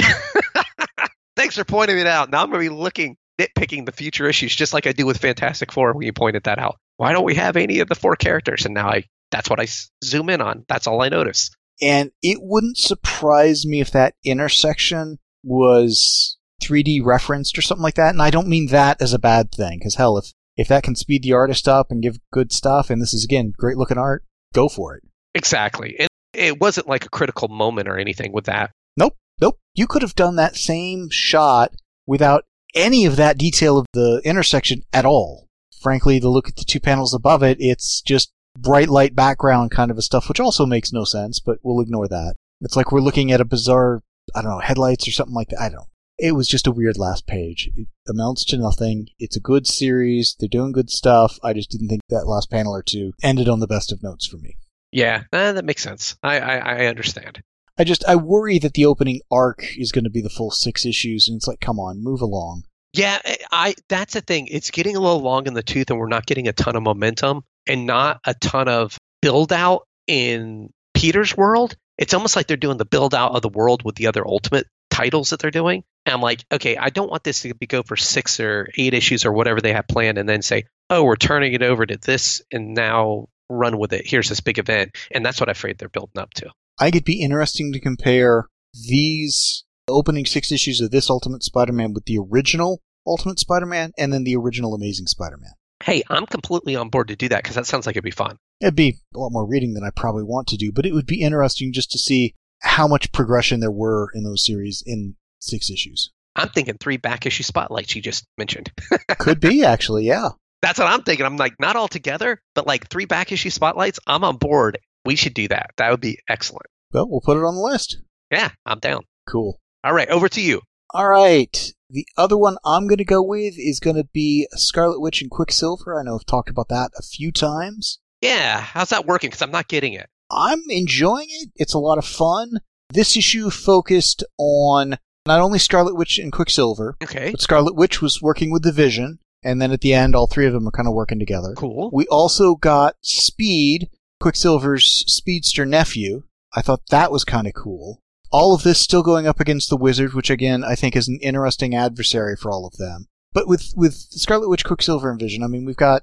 Thanks for pointing it out. Now I'm going to be nitpicking the future issues, just like I do with Fantastic Four when you pointed that out. Why don't we have any of the four characters? And now that's what I zoom in on. That's all I notice. And it wouldn't surprise me if that intersection was 3D referenced or something like that. And I don't mean that as a bad thing, because hell, if that can speed the artist up and give good stuff, and this is, again, great looking art, go for it. Exactly. And it wasn't like a critical moment or anything with that. Nope. You could have done that same shot without any of that detail of the intersection at all. Frankly, to look at the two panels above it, it's just bright light background kind of a stuff, which also makes no sense, but we'll ignore that. It's like we're looking at a bizarre, I don't know, headlights or something like that. I don't know. It was just a weird last page. It amounts to nothing. It's a good series. They're doing good stuff. I just didn't think that last panel or two ended on the best of notes for me. Yeah, that makes sense. I understand. I worry that the opening arc is going to be the full 6 issues, and it's like, come on, move along. Yeah, that's the thing. It's getting a little long in the tooth, and we're not getting a ton of momentum and not a ton of build out in Peter's world. It's almost like they're doing the build out of the world with the other Ultimate titles that they're doing. And I'm like, okay, I don't want this to go for 6 or 8 issues or whatever they have planned, and then say, oh, we're turning it over to this, and now run with it. Here's this big event. And that's what I'm afraid they're building up to. I think it'd be interesting to compare these opening 6 issues of this Ultimate Spider-Man with the original Ultimate Spider-Man and then the original Amazing Spider-Man. Hey, I'm completely on board to do that because that sounds like it'd be fun. It'd be a lot more reading than I probably want to do, but it would be interesting just to see how much progression there were in those series in 6 issues. I'm thinking 3 back issue spotlights you just mentioned. Could be, actually, yeah. That's what I'm thinking. I'm like, not all together, but like 3 back issue spotlights. I'm on board. We should do that. That would be excellent. Well, we'll put it on the list. Yeah, I'm down. Cool. All right, over to you. All right. The other one I'm going to go with is going to be Scarlet Witch and Quicksilver. I know I've talked about that a few times. Yeah, how's that working? Because I'm not getting it. I'm enjoying it. It's a lot of fun. This issue focused on not only Scarlet Witch and Quicksilver, Okay, but Scarlet Witch was working with the Vision, and then at the end, all three of them are kind of working together. cool. We also got Speed, Quicksilver's speedster nephew. I thought that was kind of cool. All of this still going up against the Wizard, which again, I think is an interesting adversary for all of them. But with Scarlet Witch, Quicksilver, and Vision, I mean, we've got,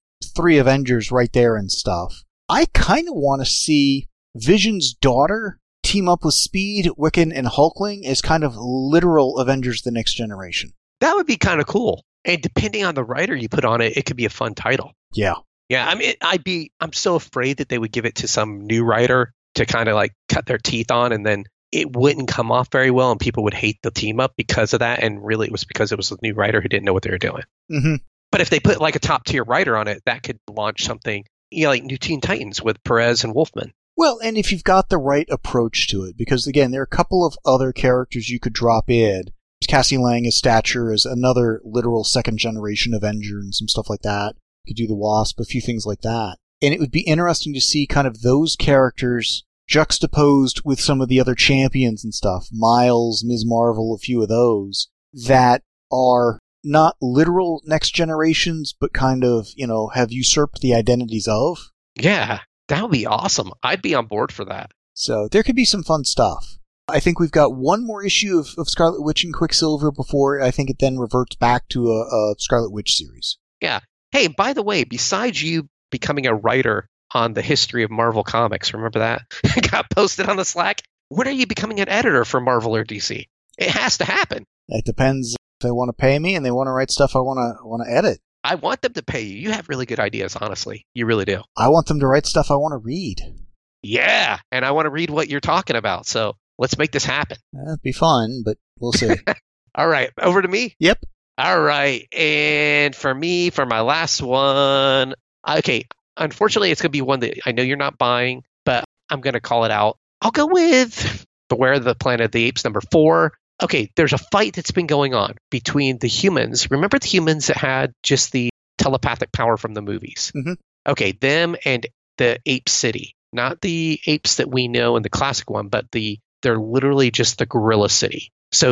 3 Avengers right there and stuff. I kind of want to see Vision's daughter team up with Speed, Wiccan, and Hulkling as kind of literal Avengers the Next Generation. That would be kind of cool. And depending on the writer you put on it, it could be a fun title. Yeah. Yeah, I mean, I'm so afraid that they would give it to some new writer to kind of like cut their teeth on, and then it wouldn't come off very well, and people would hate the team up because of that. And really, it was because it was a new writer who didn't know what they were doing. Mm-hmm. But if they put like a top tier writer on it, that could launch something, like New Teen Titans with Perez and Wolfman. Well, and if you've got the right approach to it, because again, there are a couple of other characters you could drop in. Cassie Lang as Stature as another literal second generation Avenger and some stuff like that. You could do the Wasp, a few things like that. And it would be interesting to see kind of those characters juxtaposed with some of the other champions and stuff. Miles, Ms. Marvel, a few of those that are not literal next generations, but kind of, have usurped the identities of. Yeah, that would be awesome. I'd be on board for that. So there could be some fun stuff. I think we've got one more issue of Scarlet Witch and Quicksilver before I think it then reverts back to a Scarlet Witch series. Yeah. Hey, by the way, besides you becoming a writer on the history of Marvel Comics, remember that? Got posted on the Slack. When are you becoming an editor for Marvel or DC? It has to happen. It depends if they want to pay me and they want to write stuff I want to edit. I want them to pay you. You have really good ideas, honestly. You really do. I want them to write stuff I want to read. Yeah, and I want to read what you're talking about, so let's make this happen. That'd be fun, but we'll see. All right, over to me? Yep. All right, and for me, for my last one, okay, unfortunately, it's going to be one that I know you're not buying, but I'm going to call it out. I'll go with Beware of the Planet of the Apes, number 4. Okay, there's a fight that's been going on between the humans. Remember the humans that had just the telepathic power from the movies? Mm-hmm. Okay, them and the Ape City. Not the apes that we know in the classic one, but they're literally just the Gorilla City. So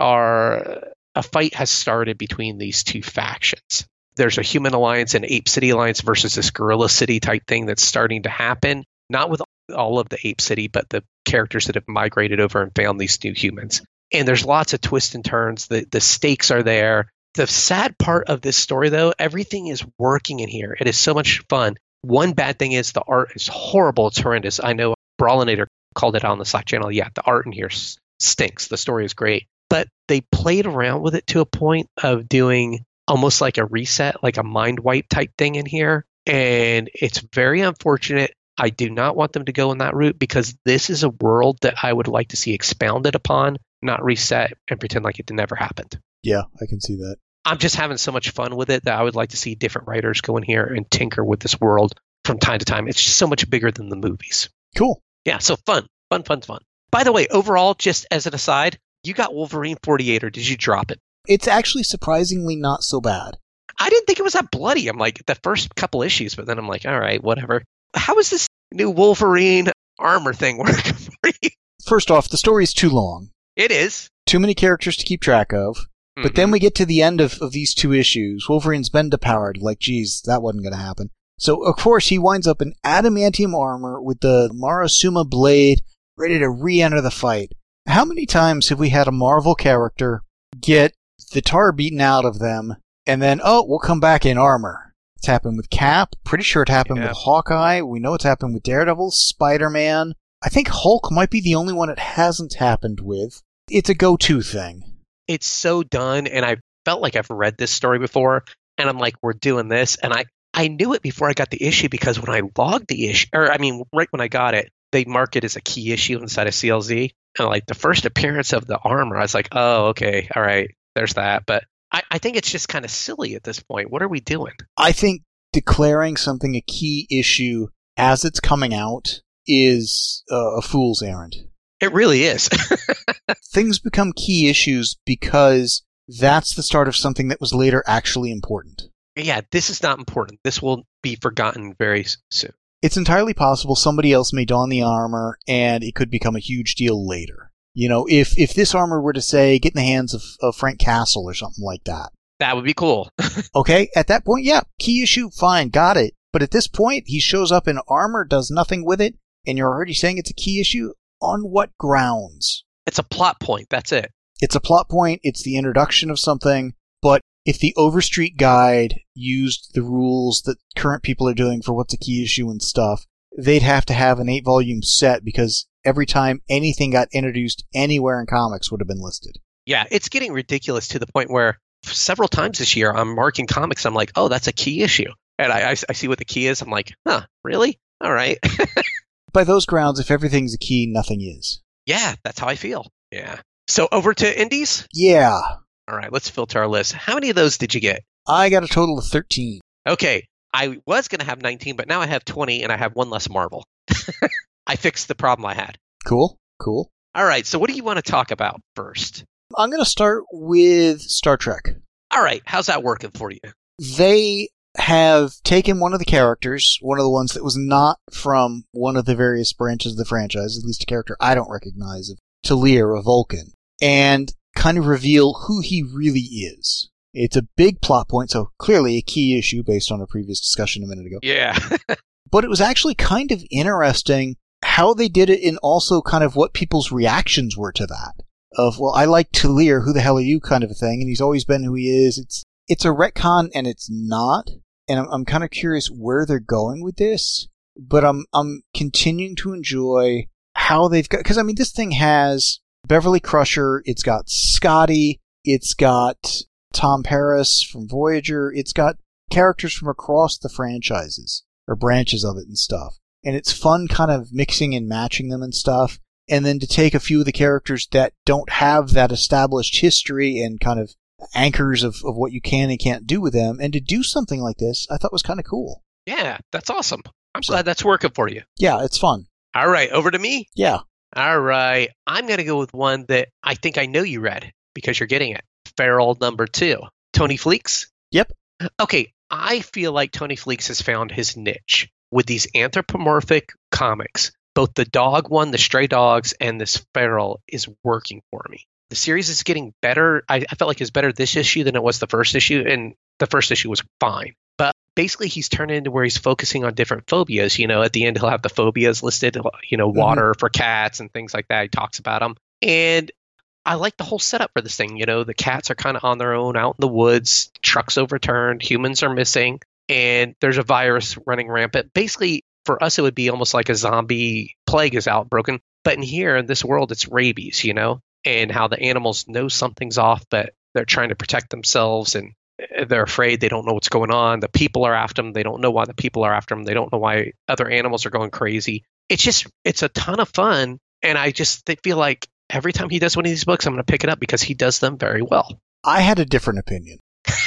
a fight has started between these two factions. There's a human alliance and Ape City alliance versus this Gorilla City type thing that's starting to happen. Not with all of the Ape City, but the characters that have migrated over and found these new humans. And there's lots of twists and turns. The stakes are there. The sad part of this story, though, everything is working in here. It is so much fun. One bad thing is the art is horrible. It's horrendous. I know Brawlinator called it on the Slack channel. Yeah, the art in here stinks. The story is great. But they played around with it to a point of doing almost like a reset, like a mind wipe type thing in here. And it's very unfortunate. I do not want them to go in that route because this is a world that I would like to see expounded upon, not reset and pretend like it never happened. Yeah, I can see that. I'm just having so much fun with it that I would like to see different writers go in here and tinker with this world from time to time. It's just so much bigger than the movies. Cool. Yeah, so fun. By the way, overall, just as an aside, you got Wolverine 48, or did you drop it? It's actually surprisingly not so bad. I didn't think it was that bloody. I'm like, the first couple issues, but then I'm like, all right, whatever. How is this new Wolverine armor thing working for you? First off, the story's too long. It is. Too many characters to keep track of. But then we get to the end of these 2 issues. Wolverine's been depowered. Like, geez, that wasn't going to happen. So, of course, he winds up in adamantium armor with the Marasuma blade ready to re-enter the fight. How many times have we had a Marvel character get the tar beaten out of them and then, we'll come back in armor? It's happened with Cap. Pretty sure it happened with Hawkeye. We know it's happened with Daredevil, Spider-Man. I think Hulk might be the only one it hasn't happened with. It's a go-to thing. It's so done, and I felt like I've read this story before, and I'm like, we're doing this, and I knew it before I got the issue because when I logged the issue, right when I got it, they mark it as a key issue inside of CLZ. And like the first appearance of the armor, I was like, oh, okay, all right, there's that. But I think it's just kind of silly at this point. What are we doing? I think declaring something a key issue as it's coming out is a fool's errand. It really is. Things become key issues because that's the start of something that was later actually important. Yeah, this is not important. This will be forgotten very soon. It's entirely possible somebody else may don the armor and it could become a huge deal later. You know, if this armor were to, say, get in the hands of Frank Castle or something like that. That would be cool. Okay, at that point, yeah, key issue, fine, got it. But at this point, he shows up in armor, does nothing with it, and you're already saying it's a key issue? On what grounds? It's a plot point, that's it. It's a plot point, it's the introduction of something, but if the Overstreet Guide used the rules that current people are doing for what's a key issue and stuff, they'd have to have an 8-volume set because every time anything got introduced anywhere in comics would have been listed. Yeah, it's getting ridiculous to the point where several times this year I'm marking comics, I'm like, oh, that's a key issue. And I see what the key is, I'm like, huh, really? All right. By those grounds, if everything's a key, nothing is. Yeah, that's how I feel. Yeah. So over to indies? Yeah. All right, let's filter our list. How many of those did you get? I got a total of 13. Okay, I was going to have 19, but now I have 20, and I have one less Marvel. I fixed the problem I had. Cool. All right, so what do you want to talk about first? I'm going to start with Star Trek. All right, how's that working for you? They have taken one of the characters, one of the ones that was not from one of the various branches of the franchise, at least a character I don't recognize, of Talir, a Vulcan, and kind of reveal who he really is. It's a big plot point, so clearly a key issue based on a previous discussion a minute ago. Yeah. But it was actually kind of interesting how they did it and also kind of what people's reactions were to that. Of, well, I like Talir, who the hell are you kind of a thing, and he's always been who he is. It's a retcon and it's not, and I'm kind of curious where they're going with this, but I'm continuing to enjoy how they've got, because I mean, this thing has Beverly Crusher, it's got Scotty, it's got Tom Paris from Voyager, it's got characters from across the franchises, or branches of it and stuff. And it's fun kind of mixing and matching them and stuff. And then to take a few of the characters that don't have that established history and kind of anchors of what you can and can't do with them, and to do something like this, I thought was kind of cool. Yeah, that's awesome. I'm glad that's working for you. Yeah, it's fun. All right, over to me? Yeah. All right, I'm going to go with one that I think I know you read because you're getting it. Feral #2. Tony Fleecs? Yep. Okay, I feel like Tony Fleecs has found his niche with these anthropomorphic comics. Both the dog one, the Stray Dogs, and this Feral is working for me. The series is getting better. I felt like it's better this issue than it was the first issue, and the first issue was fine. But basically, he's turned into where he's focusing on different phobias. You know, at the end, he'll have the phobias listed, you know, water for cats and things like that. He talks about them. And I like the whole setup for this thing. You know, the cats are kind of on their own out in the woods, trucks overturned, humans are missing, and there's a virus running rampant. Basically, for us, it would be almost like a zombie plague is outbroken. But in here, in this world, it's rabies, you know, and how the animals know something's off, but they're trying to protect themselves and they're afraid. They don't know what's going on. The people are after them. They don't know why the people are after them. They don't know why other animals are going crazy. It's a ton of fun. And they feel like every time he does one of these books, I'm going to pick it up because he does them very well. I had a different opinion.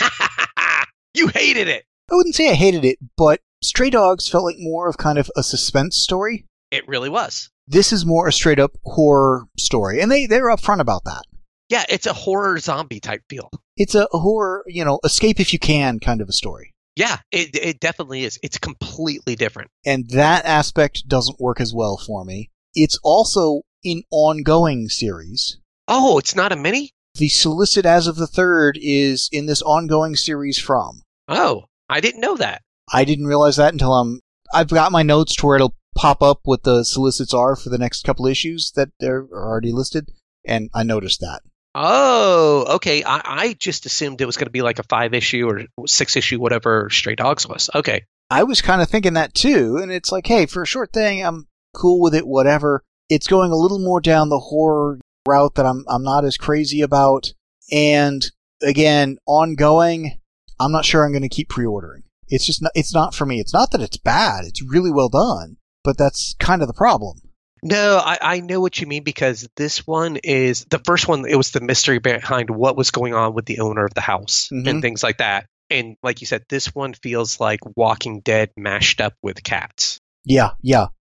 You hated it. I wouldn't say I hated it, but Stray Dogs felt like more of kind of a suspense story. It really was. This is more a straight up horror story, and they're upfront about that. Yeah, it's a horror zombie type feel. It's a horror, you know, escape if you can kind of a story. Yeah, it definitely is. It's completely different. And that aspect doesn't work as well for me. It's also an ongoing series. Oh, it's not a mini? The Solicit as of the 3rd is in this ongoing series from. Oh, I didn't know that. I didn't realize that until I've got my notes to where it'll pop up what the solicits are for the next couple issues that are already listed, and I noticed that. Oh, okay. I just assumed it was going to be like a 5-issue or 6-issue, whatever Stray Dogs was. Okay. I was kind of thinking that too, and it's like, hey, for a short thing, I'm cool with it, whatever. It's going a little more down the horror route that I'm not as crazy about, and again, ongoing, I'm not sure I'm going to keep pre-ordering. It's not for me. It's not that it's bad. It's really well done, but that's kind of the problem. No, I know what you mean because this one is the first one. It was the mystery behind what was going on with the owner of the house and things like that. And like you said, this one feels like Walking Dead mashed up with cats. Yeah.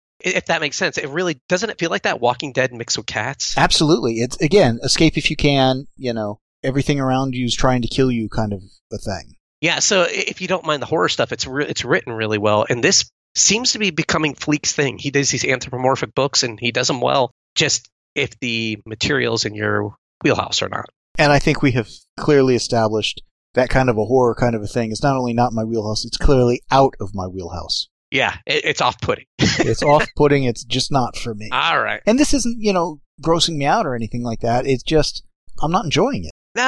If that makes sense. It really doesn't it feel like that Walking Dead mixed with cats? Absolutely. It's, again, escape if you can, everything around you is trying to kill you kind of a thing. Yeah, so if you don't mind the horror stuff, it's written really well. And this seems to be becoming Fleek's thing. He does these anthropomorphic books and he does them well, just if the materials in your wheelhouse or not. And I think we have clearly established that kind of a horror kind of a thing is not only not my wheelhouse, it's clearly out of my wheelhouse. Yeah, it's off-putting. It's off-putting. It's just not for me. All right. And this isn't, grossing me out or anything like that. It's just, I'm not enjoying it. No,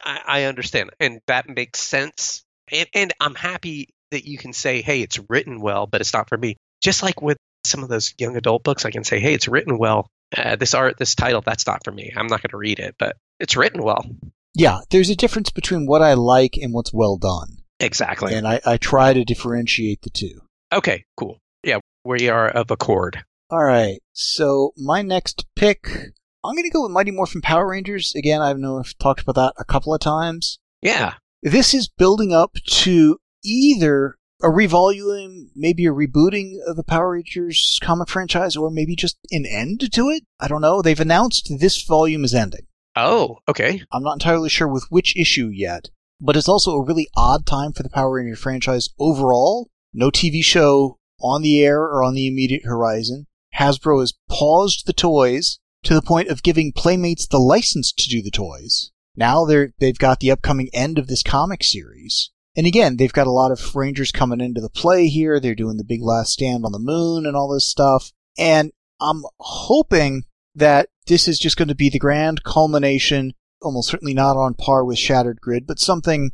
I understand. And that makes sense. And I'm happy that you can say, hey, it's written well, but it's not for me. Just like with some of those young adult books, I can say, hey, it's written well. This title, that's not for me. I'm not going to read it, but it's written well. Yeah, there's a difference between what I like and what's well done. Exactly. And I try to differentiate the two. Okay, cool. Yeah, we are of accord. All right, so my next pick, I'm going to go with Mighty Morphin Power Rangers. Again, I know I've talked about that a couple of times. Yeah. This is building up to either a revolume, maybe a rebooting of the Power Rangers comic franchise, or maybe just an end to it. I don't know. They've announced this volume is ending. Oh, okay. I'm not entirely sure with which issue yet, but it's also a really odd time for the Power Ranger franchise overall. No TV show on the air or on the immediate horizon. Hasbro has paused the toys to the point of giving Playmates the license to do the toys. Now they've got the upcoming end of this comic series. And again, they've got a lot of Rangers coming into the play here. They're doing the big last stand on the moon and all this stuff. And I'm hoping that this is just going to be the grand culmination, almost certainly not on par with Shattered Grid, but something,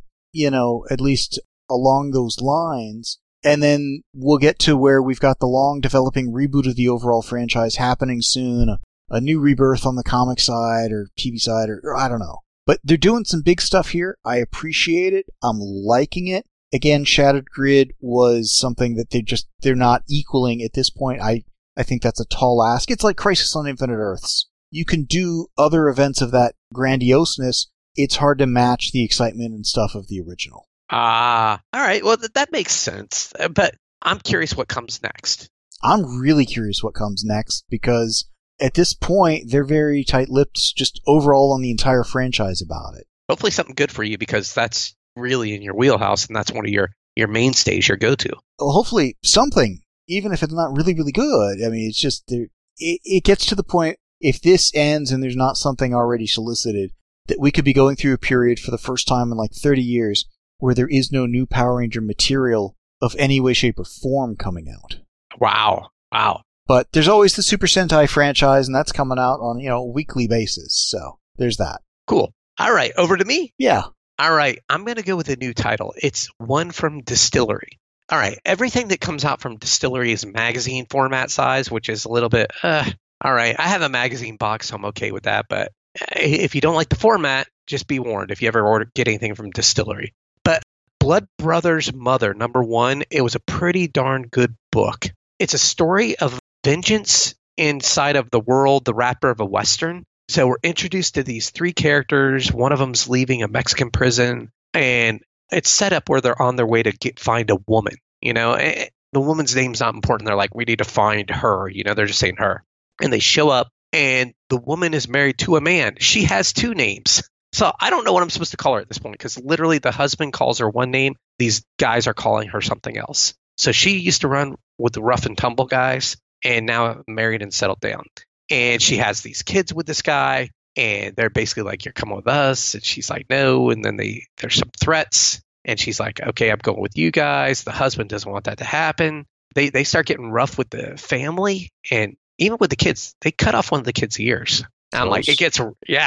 at least along those lines. And then we'll get to where we've got the long developing reboot of the overall franchise happening soon, a new rebirth on the comic side or TV side, or I don't know. But they're doing some big stuff here. I appreciate it. I'm liking it. Again, Shattered Grid was something that they're not equaling at this point. I think that's a tall ask. It's like Crisis on Infinite Earths. You can do other events of that grandioseness. It's hard to match the excitement and stuff of the original. All right. Well, that makes sense. But I'm curious what comes next. I'm really curious what comes next because at this point, they're very tight-lipped just overall on the entire franchise about it. Hopefully something good for you because that's really in your wheelhouse and that's one of your mainstays, your go-to. Well, hopefully something, even if it's not really, really good. I mean, it's just, it gets to the point, if this ends and there's not something already solicited, that we could be going through a period for the first time in like 30 years where there is no new Power Ranger material of any way, shape, or form coming out. Wow. But there's always the Super Sentai franchise, and that's coming out on, a weekly basis. So there's that. Cool. All right. Over to me? Yeah. All right. I'm going to go with a new title. It's one from Distillery. All right. Everything that comes out from Distillery is magazine format size, which is a little bit, all right. I have a magazine box, so I'm okay with that. But if you don't like the format, just be warned if you ever get anything from Distillery. But Blood Brothers Mother, #1, it was a pretty darn good book. It's a story of vengeance inside of the world, the wrapper of a Western. So we're introduced to these 3 characters. One of them's leaving a Mexican prison, and it's set up where they're on their way to find a woman. The woman's name's not important. They're like, we need to find her. They're just saying her. And they show up, and the woman is married to a man. She has 2 names. So I don't know what I'm supposed to call her at this point because literally the husband calls her one name. These guys are calling her something else. So she used to run with the rough and tumble guys and now married and settled down. And she has these kids with this guy and they're basically like, you're coming with us. And she's like, no. And then there's some threats and she's like, okay, I'm going with you guys. The husband doesn't want that to happen. They start getting rough with the family and even with the kids, they cut off one of the kids' ears. And I'm like, it gets,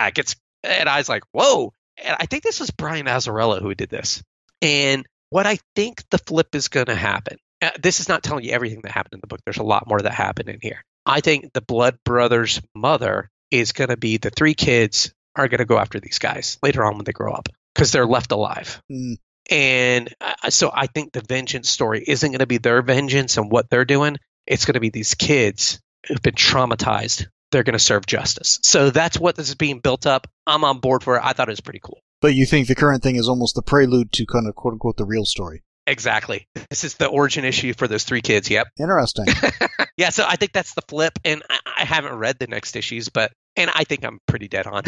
and I was like, whoa. And I think this was Brian Azzarello who did this. And what I think the flip is going to happen, this is not telling you everything that happened in the book. There's a lot more that happened in here. I think the Blood Brothers Mother is going to be the 3 kids are going to go after these guys later on when they grow up because they're left alive. And so I think the vengeance story isn't going to be their vengeance and what they're doing. It's going to be these kids who've been traumatized, they're going to serve justice. So that's what this is being built up. I'm on board for it. I thought it was pretty cool. But you think the current thing is almost the prelude to kind of quote unquote the real story. Exactly. This is the origin issue for those 3 kids. Yep. Interesting. Yeah, so I think that's the flip, and I haven't read the next issues, and I think I'm pretty dead on.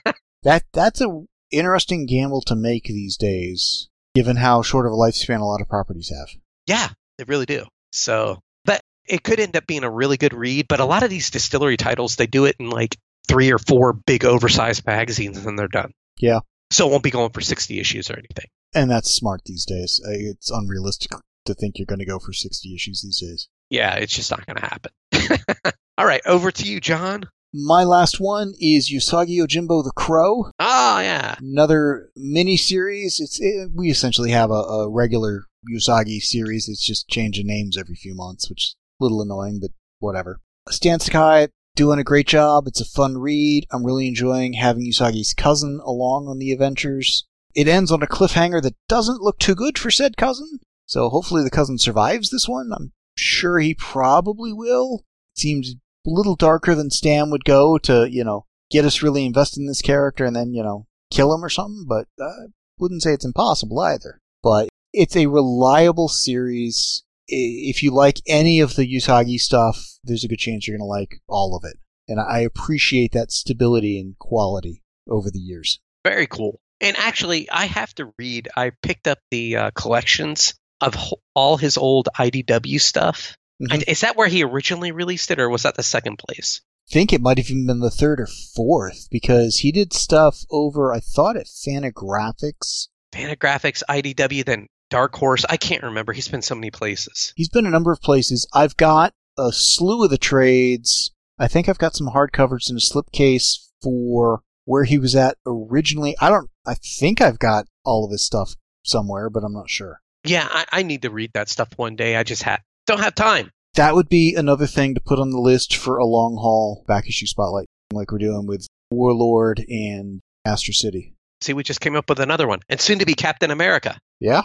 That's a interesting gamble to make these days, given how short of a lifespan a lot of properties have. Yeah, they really do. So, but it could end up being a really good read, but a lot of these distillery titles, they do it in like 3 or 4 big oversized magazines, and then they're done. Yeah. So it won't be going for 60 issues or anything. And that's smart these days. It's unrealistic to think you're going to go for 60 issues these days. Yeah, it's just not going to happen. All right, over to you, John. My last one is Usagi Yojimbo the Crow. Oh, yeah. Another mini-series. We essentially have a regular Usagi series. It's just changing names every few months, which is a little annoying, but whatever. Stan Sakai doing a great job. It's a fun read. I'm really enjoying having Usagi's cousin along on the adventures. It ends on a cliffhanger that doesn't look too good for said cousin, so hopefully the cousin survives this one. I'm sure he probably will. It seems a little darker than Stan would go to, get us really invested in this character and then, kill him or something, but I wouldn't say it's impossible either. But it's a reliable series. If you like any of the Usagi stuff, there's a good chance you're going to like all of it. And I appreciate that stability and quality over the years. Very cool. And actually, I have to read. I picked up the collections of all his old IDW stuff. Mm-hmm. Is that where he originally released it, or was that the second place? I think it might have even been the third or fourth, because he did stuff over, I thought, at Fantagraphics. Fantagraphics, IDW, then Dark Horse. I can't remember. He's been so many places. He's been a number of places. I've got a slew of the trades. I think I've got some hardcovers in a slipcase for where he was at originally. I think I've got all of his stuff somewhere, but I'm not sure. Yeah, I need to read that stuff one day. I just don't have time. That would be another thing to put on the list for a long haul back issue spotlight, like we're doing with Warlord and Astro City. See, we just came up with another one, and soon to be Captain America. Yeah.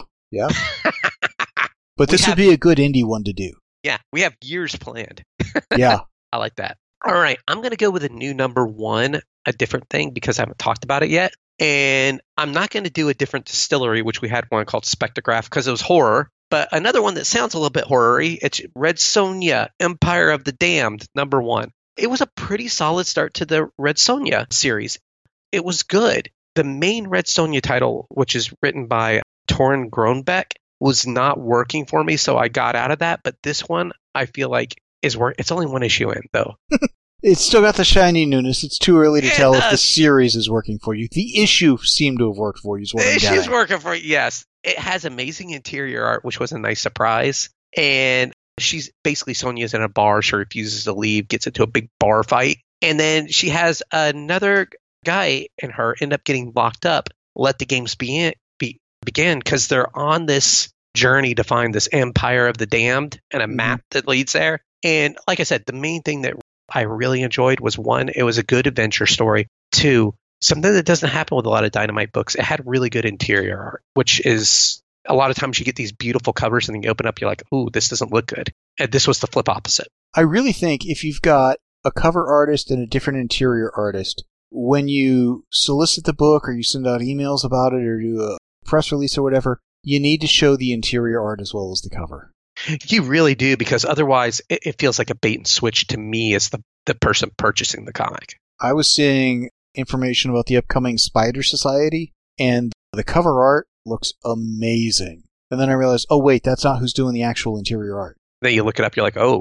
But this would be a good indie one to do. Yeah, we have years planned. Yeah. I like that. All right, I'm going to go with a new number 1, a different thing, because I haven't talked about it yet. And I'm not going to do a different distillery, which we had one called Spectrograph, because it was horror. But another one that sounds a little bit horror-y, it's Red Sonja, Empire of the Damned, number 1. It was a pretty solid start to the Red Sonja series. It was good. The main Red Sonja title, which is written by Torun Grønbekk, was not working for me, so I got out of that. But this one, I feel like, it's only 1 issue in, though. It's still got the shiny newness. It's too early to tell if the series is working for you. The issue seemed to have worked for you. The issue's working for you, yes. It has amazing interior art, which was a nice surprise. And she's basically, Sonja's in a bar. She refuses to leave, gets into a big bar fight. And then she has another guy and her end up getting locked up. Let the games begin because they're on this journey to find this Empire of the Damned and a map that leads there. And like I said, the main thing that I really enjoyed was, 1, it was a good adventure story. 2, something that doesn't happen with a lot of Dynamite books. It had really good interior art, which is a lot of times you get these beautiful covers and then you open up, you're like, ooh, this doesn't look good. And this was the flip opposite. I really think if you've got a cover artist and a different interior artist, when you solicit the book or you send out emails about it or do a press release or whatever, you need to show the interior art as well as the cover. You really do, because otherwise it feels like a bait and switch to me as the person purchasing the comic. I was seeing information about the upcoming Spider Society, and the cover art looks amazing. And then I realized, oh wait, that's not who's doing the actual interior art. Then you look it up, you're like, oh.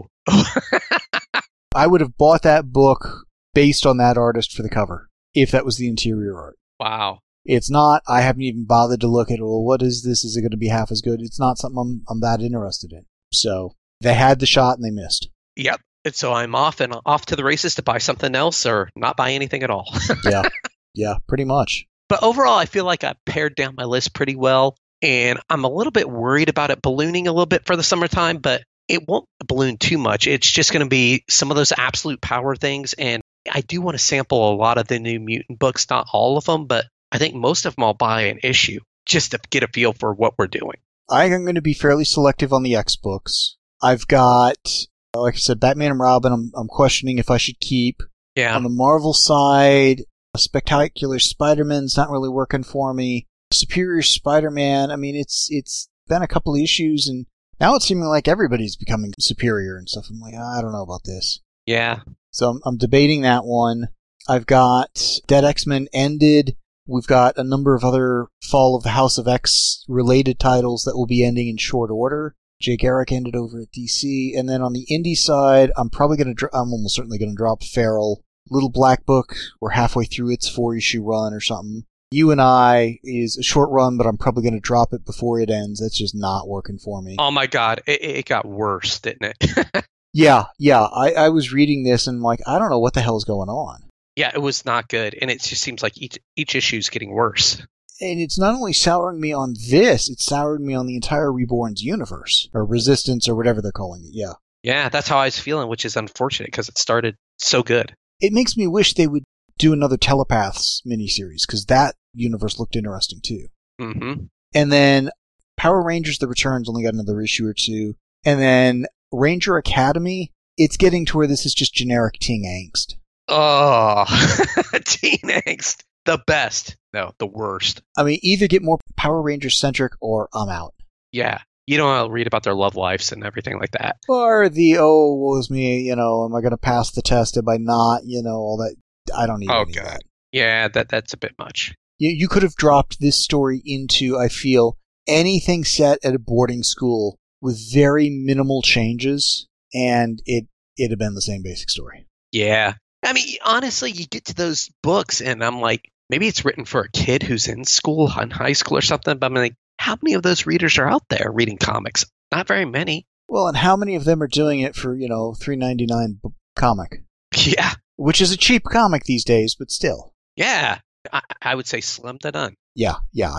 I would have bought that book based on that artist for the cover, if that was the interior art. Wow. It's not. I haven't even bothered to look at, well, what is this? Is it going to be half as good? It's not something I'm that interested in. So they had the shot and they missed. Yep. And so I'm off to the races to buy something else or not buy anything at all. Yeah, pretty much. But overall, I feel like I pared down my list pretty well. And I'm a little bit worried about it ballooning a little bit for the summertime, but it won't balloon too much. It's just going to be some of those absolute power things. And I do want to sample a lot of the New Mutant books, not all of them, but I think most of them I'll buy an issue just to get a feel for what we're doing. I am going to be fairly selective on the X books. I've got Like I said, Batman and Robin, I'm questioning if I should keep. Yeah. On the Marvel side, Spectacular Spider-Man's not really working for me. Superior Spider-Man, I mean, it's been a couple of issues, and now it's seeming like everybody's becoming superior and stuff. I'm like, I don't know about this. Yeah. So I'm debating that one. I've got Dead X-Men ended. We've got a number of other Fall of the House of X related titles that will be ending in short order. Jay Garrick ended over at DC. And then on the indie side, I'm almost certainly going to drop Feral. Little Black Book, we're halfway through its 4-issue run or something. You and I is a short run, but I'm probably going to drop it before it ends. That's just not working for me. Oh my God, it got worse, didn't it? Yeah. I was reading this and I'm like, I don't know what the hell is going on. Yeah, it was not good, and it just seems like each issue is getting worse. And it's not only souring me on this, it's souring me on the entire Reborn's universe, or Resistance, or whatever they're calling it, yeah. Yeah, that's how I was feeling, which is unfortunate, because it started so good. It makes me wish they would do another Telepaths miniseries, because that universe looked interesting, too. Mm-hmm. And then Power Rangers The Returns only got another issue or two. And then Ranger Academy, it's getting to where this is just generic teen angst. Oh, teen angst. The best. No, the worst. I mean, either get more Power Rangers centric or I'm out. Yeah. You don't want to read about their love lives and everything like that. Or the, oh, woe is me, am I going to pass the test? Am I not? All that. I don't need any of that. Yeah, that's a bit much. You could have dropped this story into, I feel, anything set at a boarding school with very minimal changes, and it'd have been the same basic story. Yeah. I mean, honestly, you get to those books, and I'm like, maybe it's written for a kid who's in school, in high school or something, but I'm like, how many of those readers are out there reading comics? Not very many. Well, and how many of them are doing it for, $3.99 comic? Yeah. Which is a cheap comic these days, but still. Yeah. I would say slim to none. Yeah.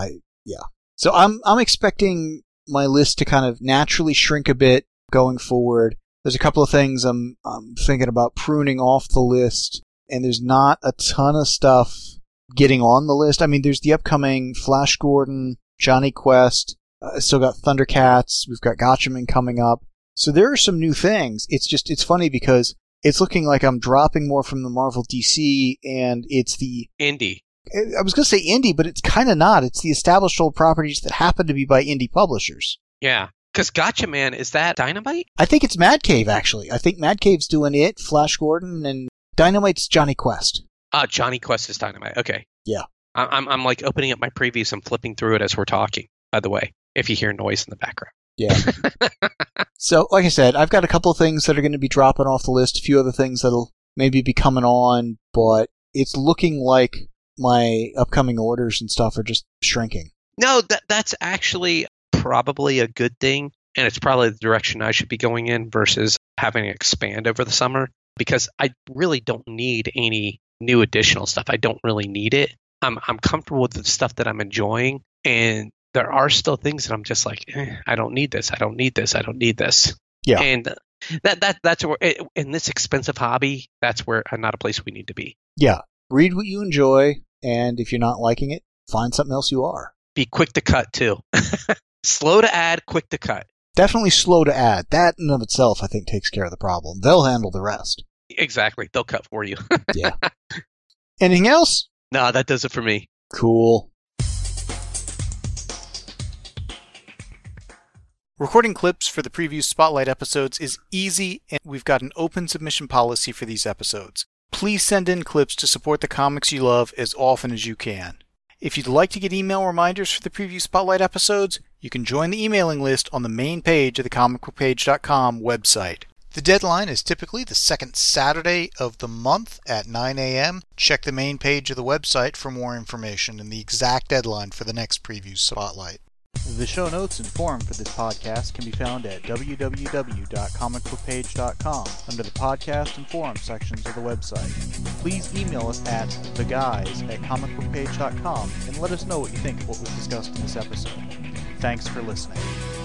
So I'm expecting my list to kind of naturally shrink a bit going forward. There's a couple of things I'm thinking about pruning off the list, and there's not a ton of stuff getting on the list. I mean, there's the upcoming Flash Gordon, Johnny Quest, still got Thundercats, we've got Gotchaman coming up. So there are some new things. It's funny because it's looking like I'm dropping more from the Marvel DC, and it's the indie. I was going to say indie, but it's kind of not. It's the established old properties that happen to be by indie publishers. Yeah. Because Gotchaman, is that Dynamite? I think it's Mad Cave, actually. I think Mad Cave's doing it, Flash Gordon, and Dynamite's Johnny Quest. Johnny Quest is Dynamite. Okay. Yeah. I'm like opening up my previews and flipping through it as we're talking, by the way, if you hear noise in the background. Yeah. So, like I said, I've got a couple of things that are going to be dropping off the list, a few other things that'll maybe be coming on, but it's looking like my upcoming orders and stuff are just shrinking. No, that's actually probably a good thing, and it's probably the direction I should be going in versus having it expand over the summer, because I really don't need any new additional stuff. I don't really need it. I'm comfortable with the stuff that I'm enjoying, and there are still things that I'm just like, I don't need this. I don't need this. I don't need this. Yeah. And that's where in this expensive hobby, that's where not a place we need to be. Yeah. Read what you enjoy, and if you're not liking it, find something else you are. Be quick to cut too. Slow to add, quick to cut. Definitely slow to add. That in of itself, I think, takes care of the problem. They'll handle the rest. Exactly. They'll cut for you. Yeah. Anything else? No, that does it for me. Cool. Recording clips for the preview Spotlight episodes is easy, and we've got an open submission policy for these episodes. Please send in clips to support the comics you love as often as you can. If you'd like to get email reminders for the preview Spotlight episodes, you can join the emailing list on the main page of the comicbookpage.com website. The deadline is typically the second Saturday of the month at 9 a.m. Check the main page of the website for more information and the exact deadline for the next preview Spotlight. The show notes and forum for this podcast can be found at www.comicbookpage.com under the podcast and forum sections of the website. Please email us at theguys@comicbookpage.com and let us know what you think of what was discussed in this episode. Thanks for listening.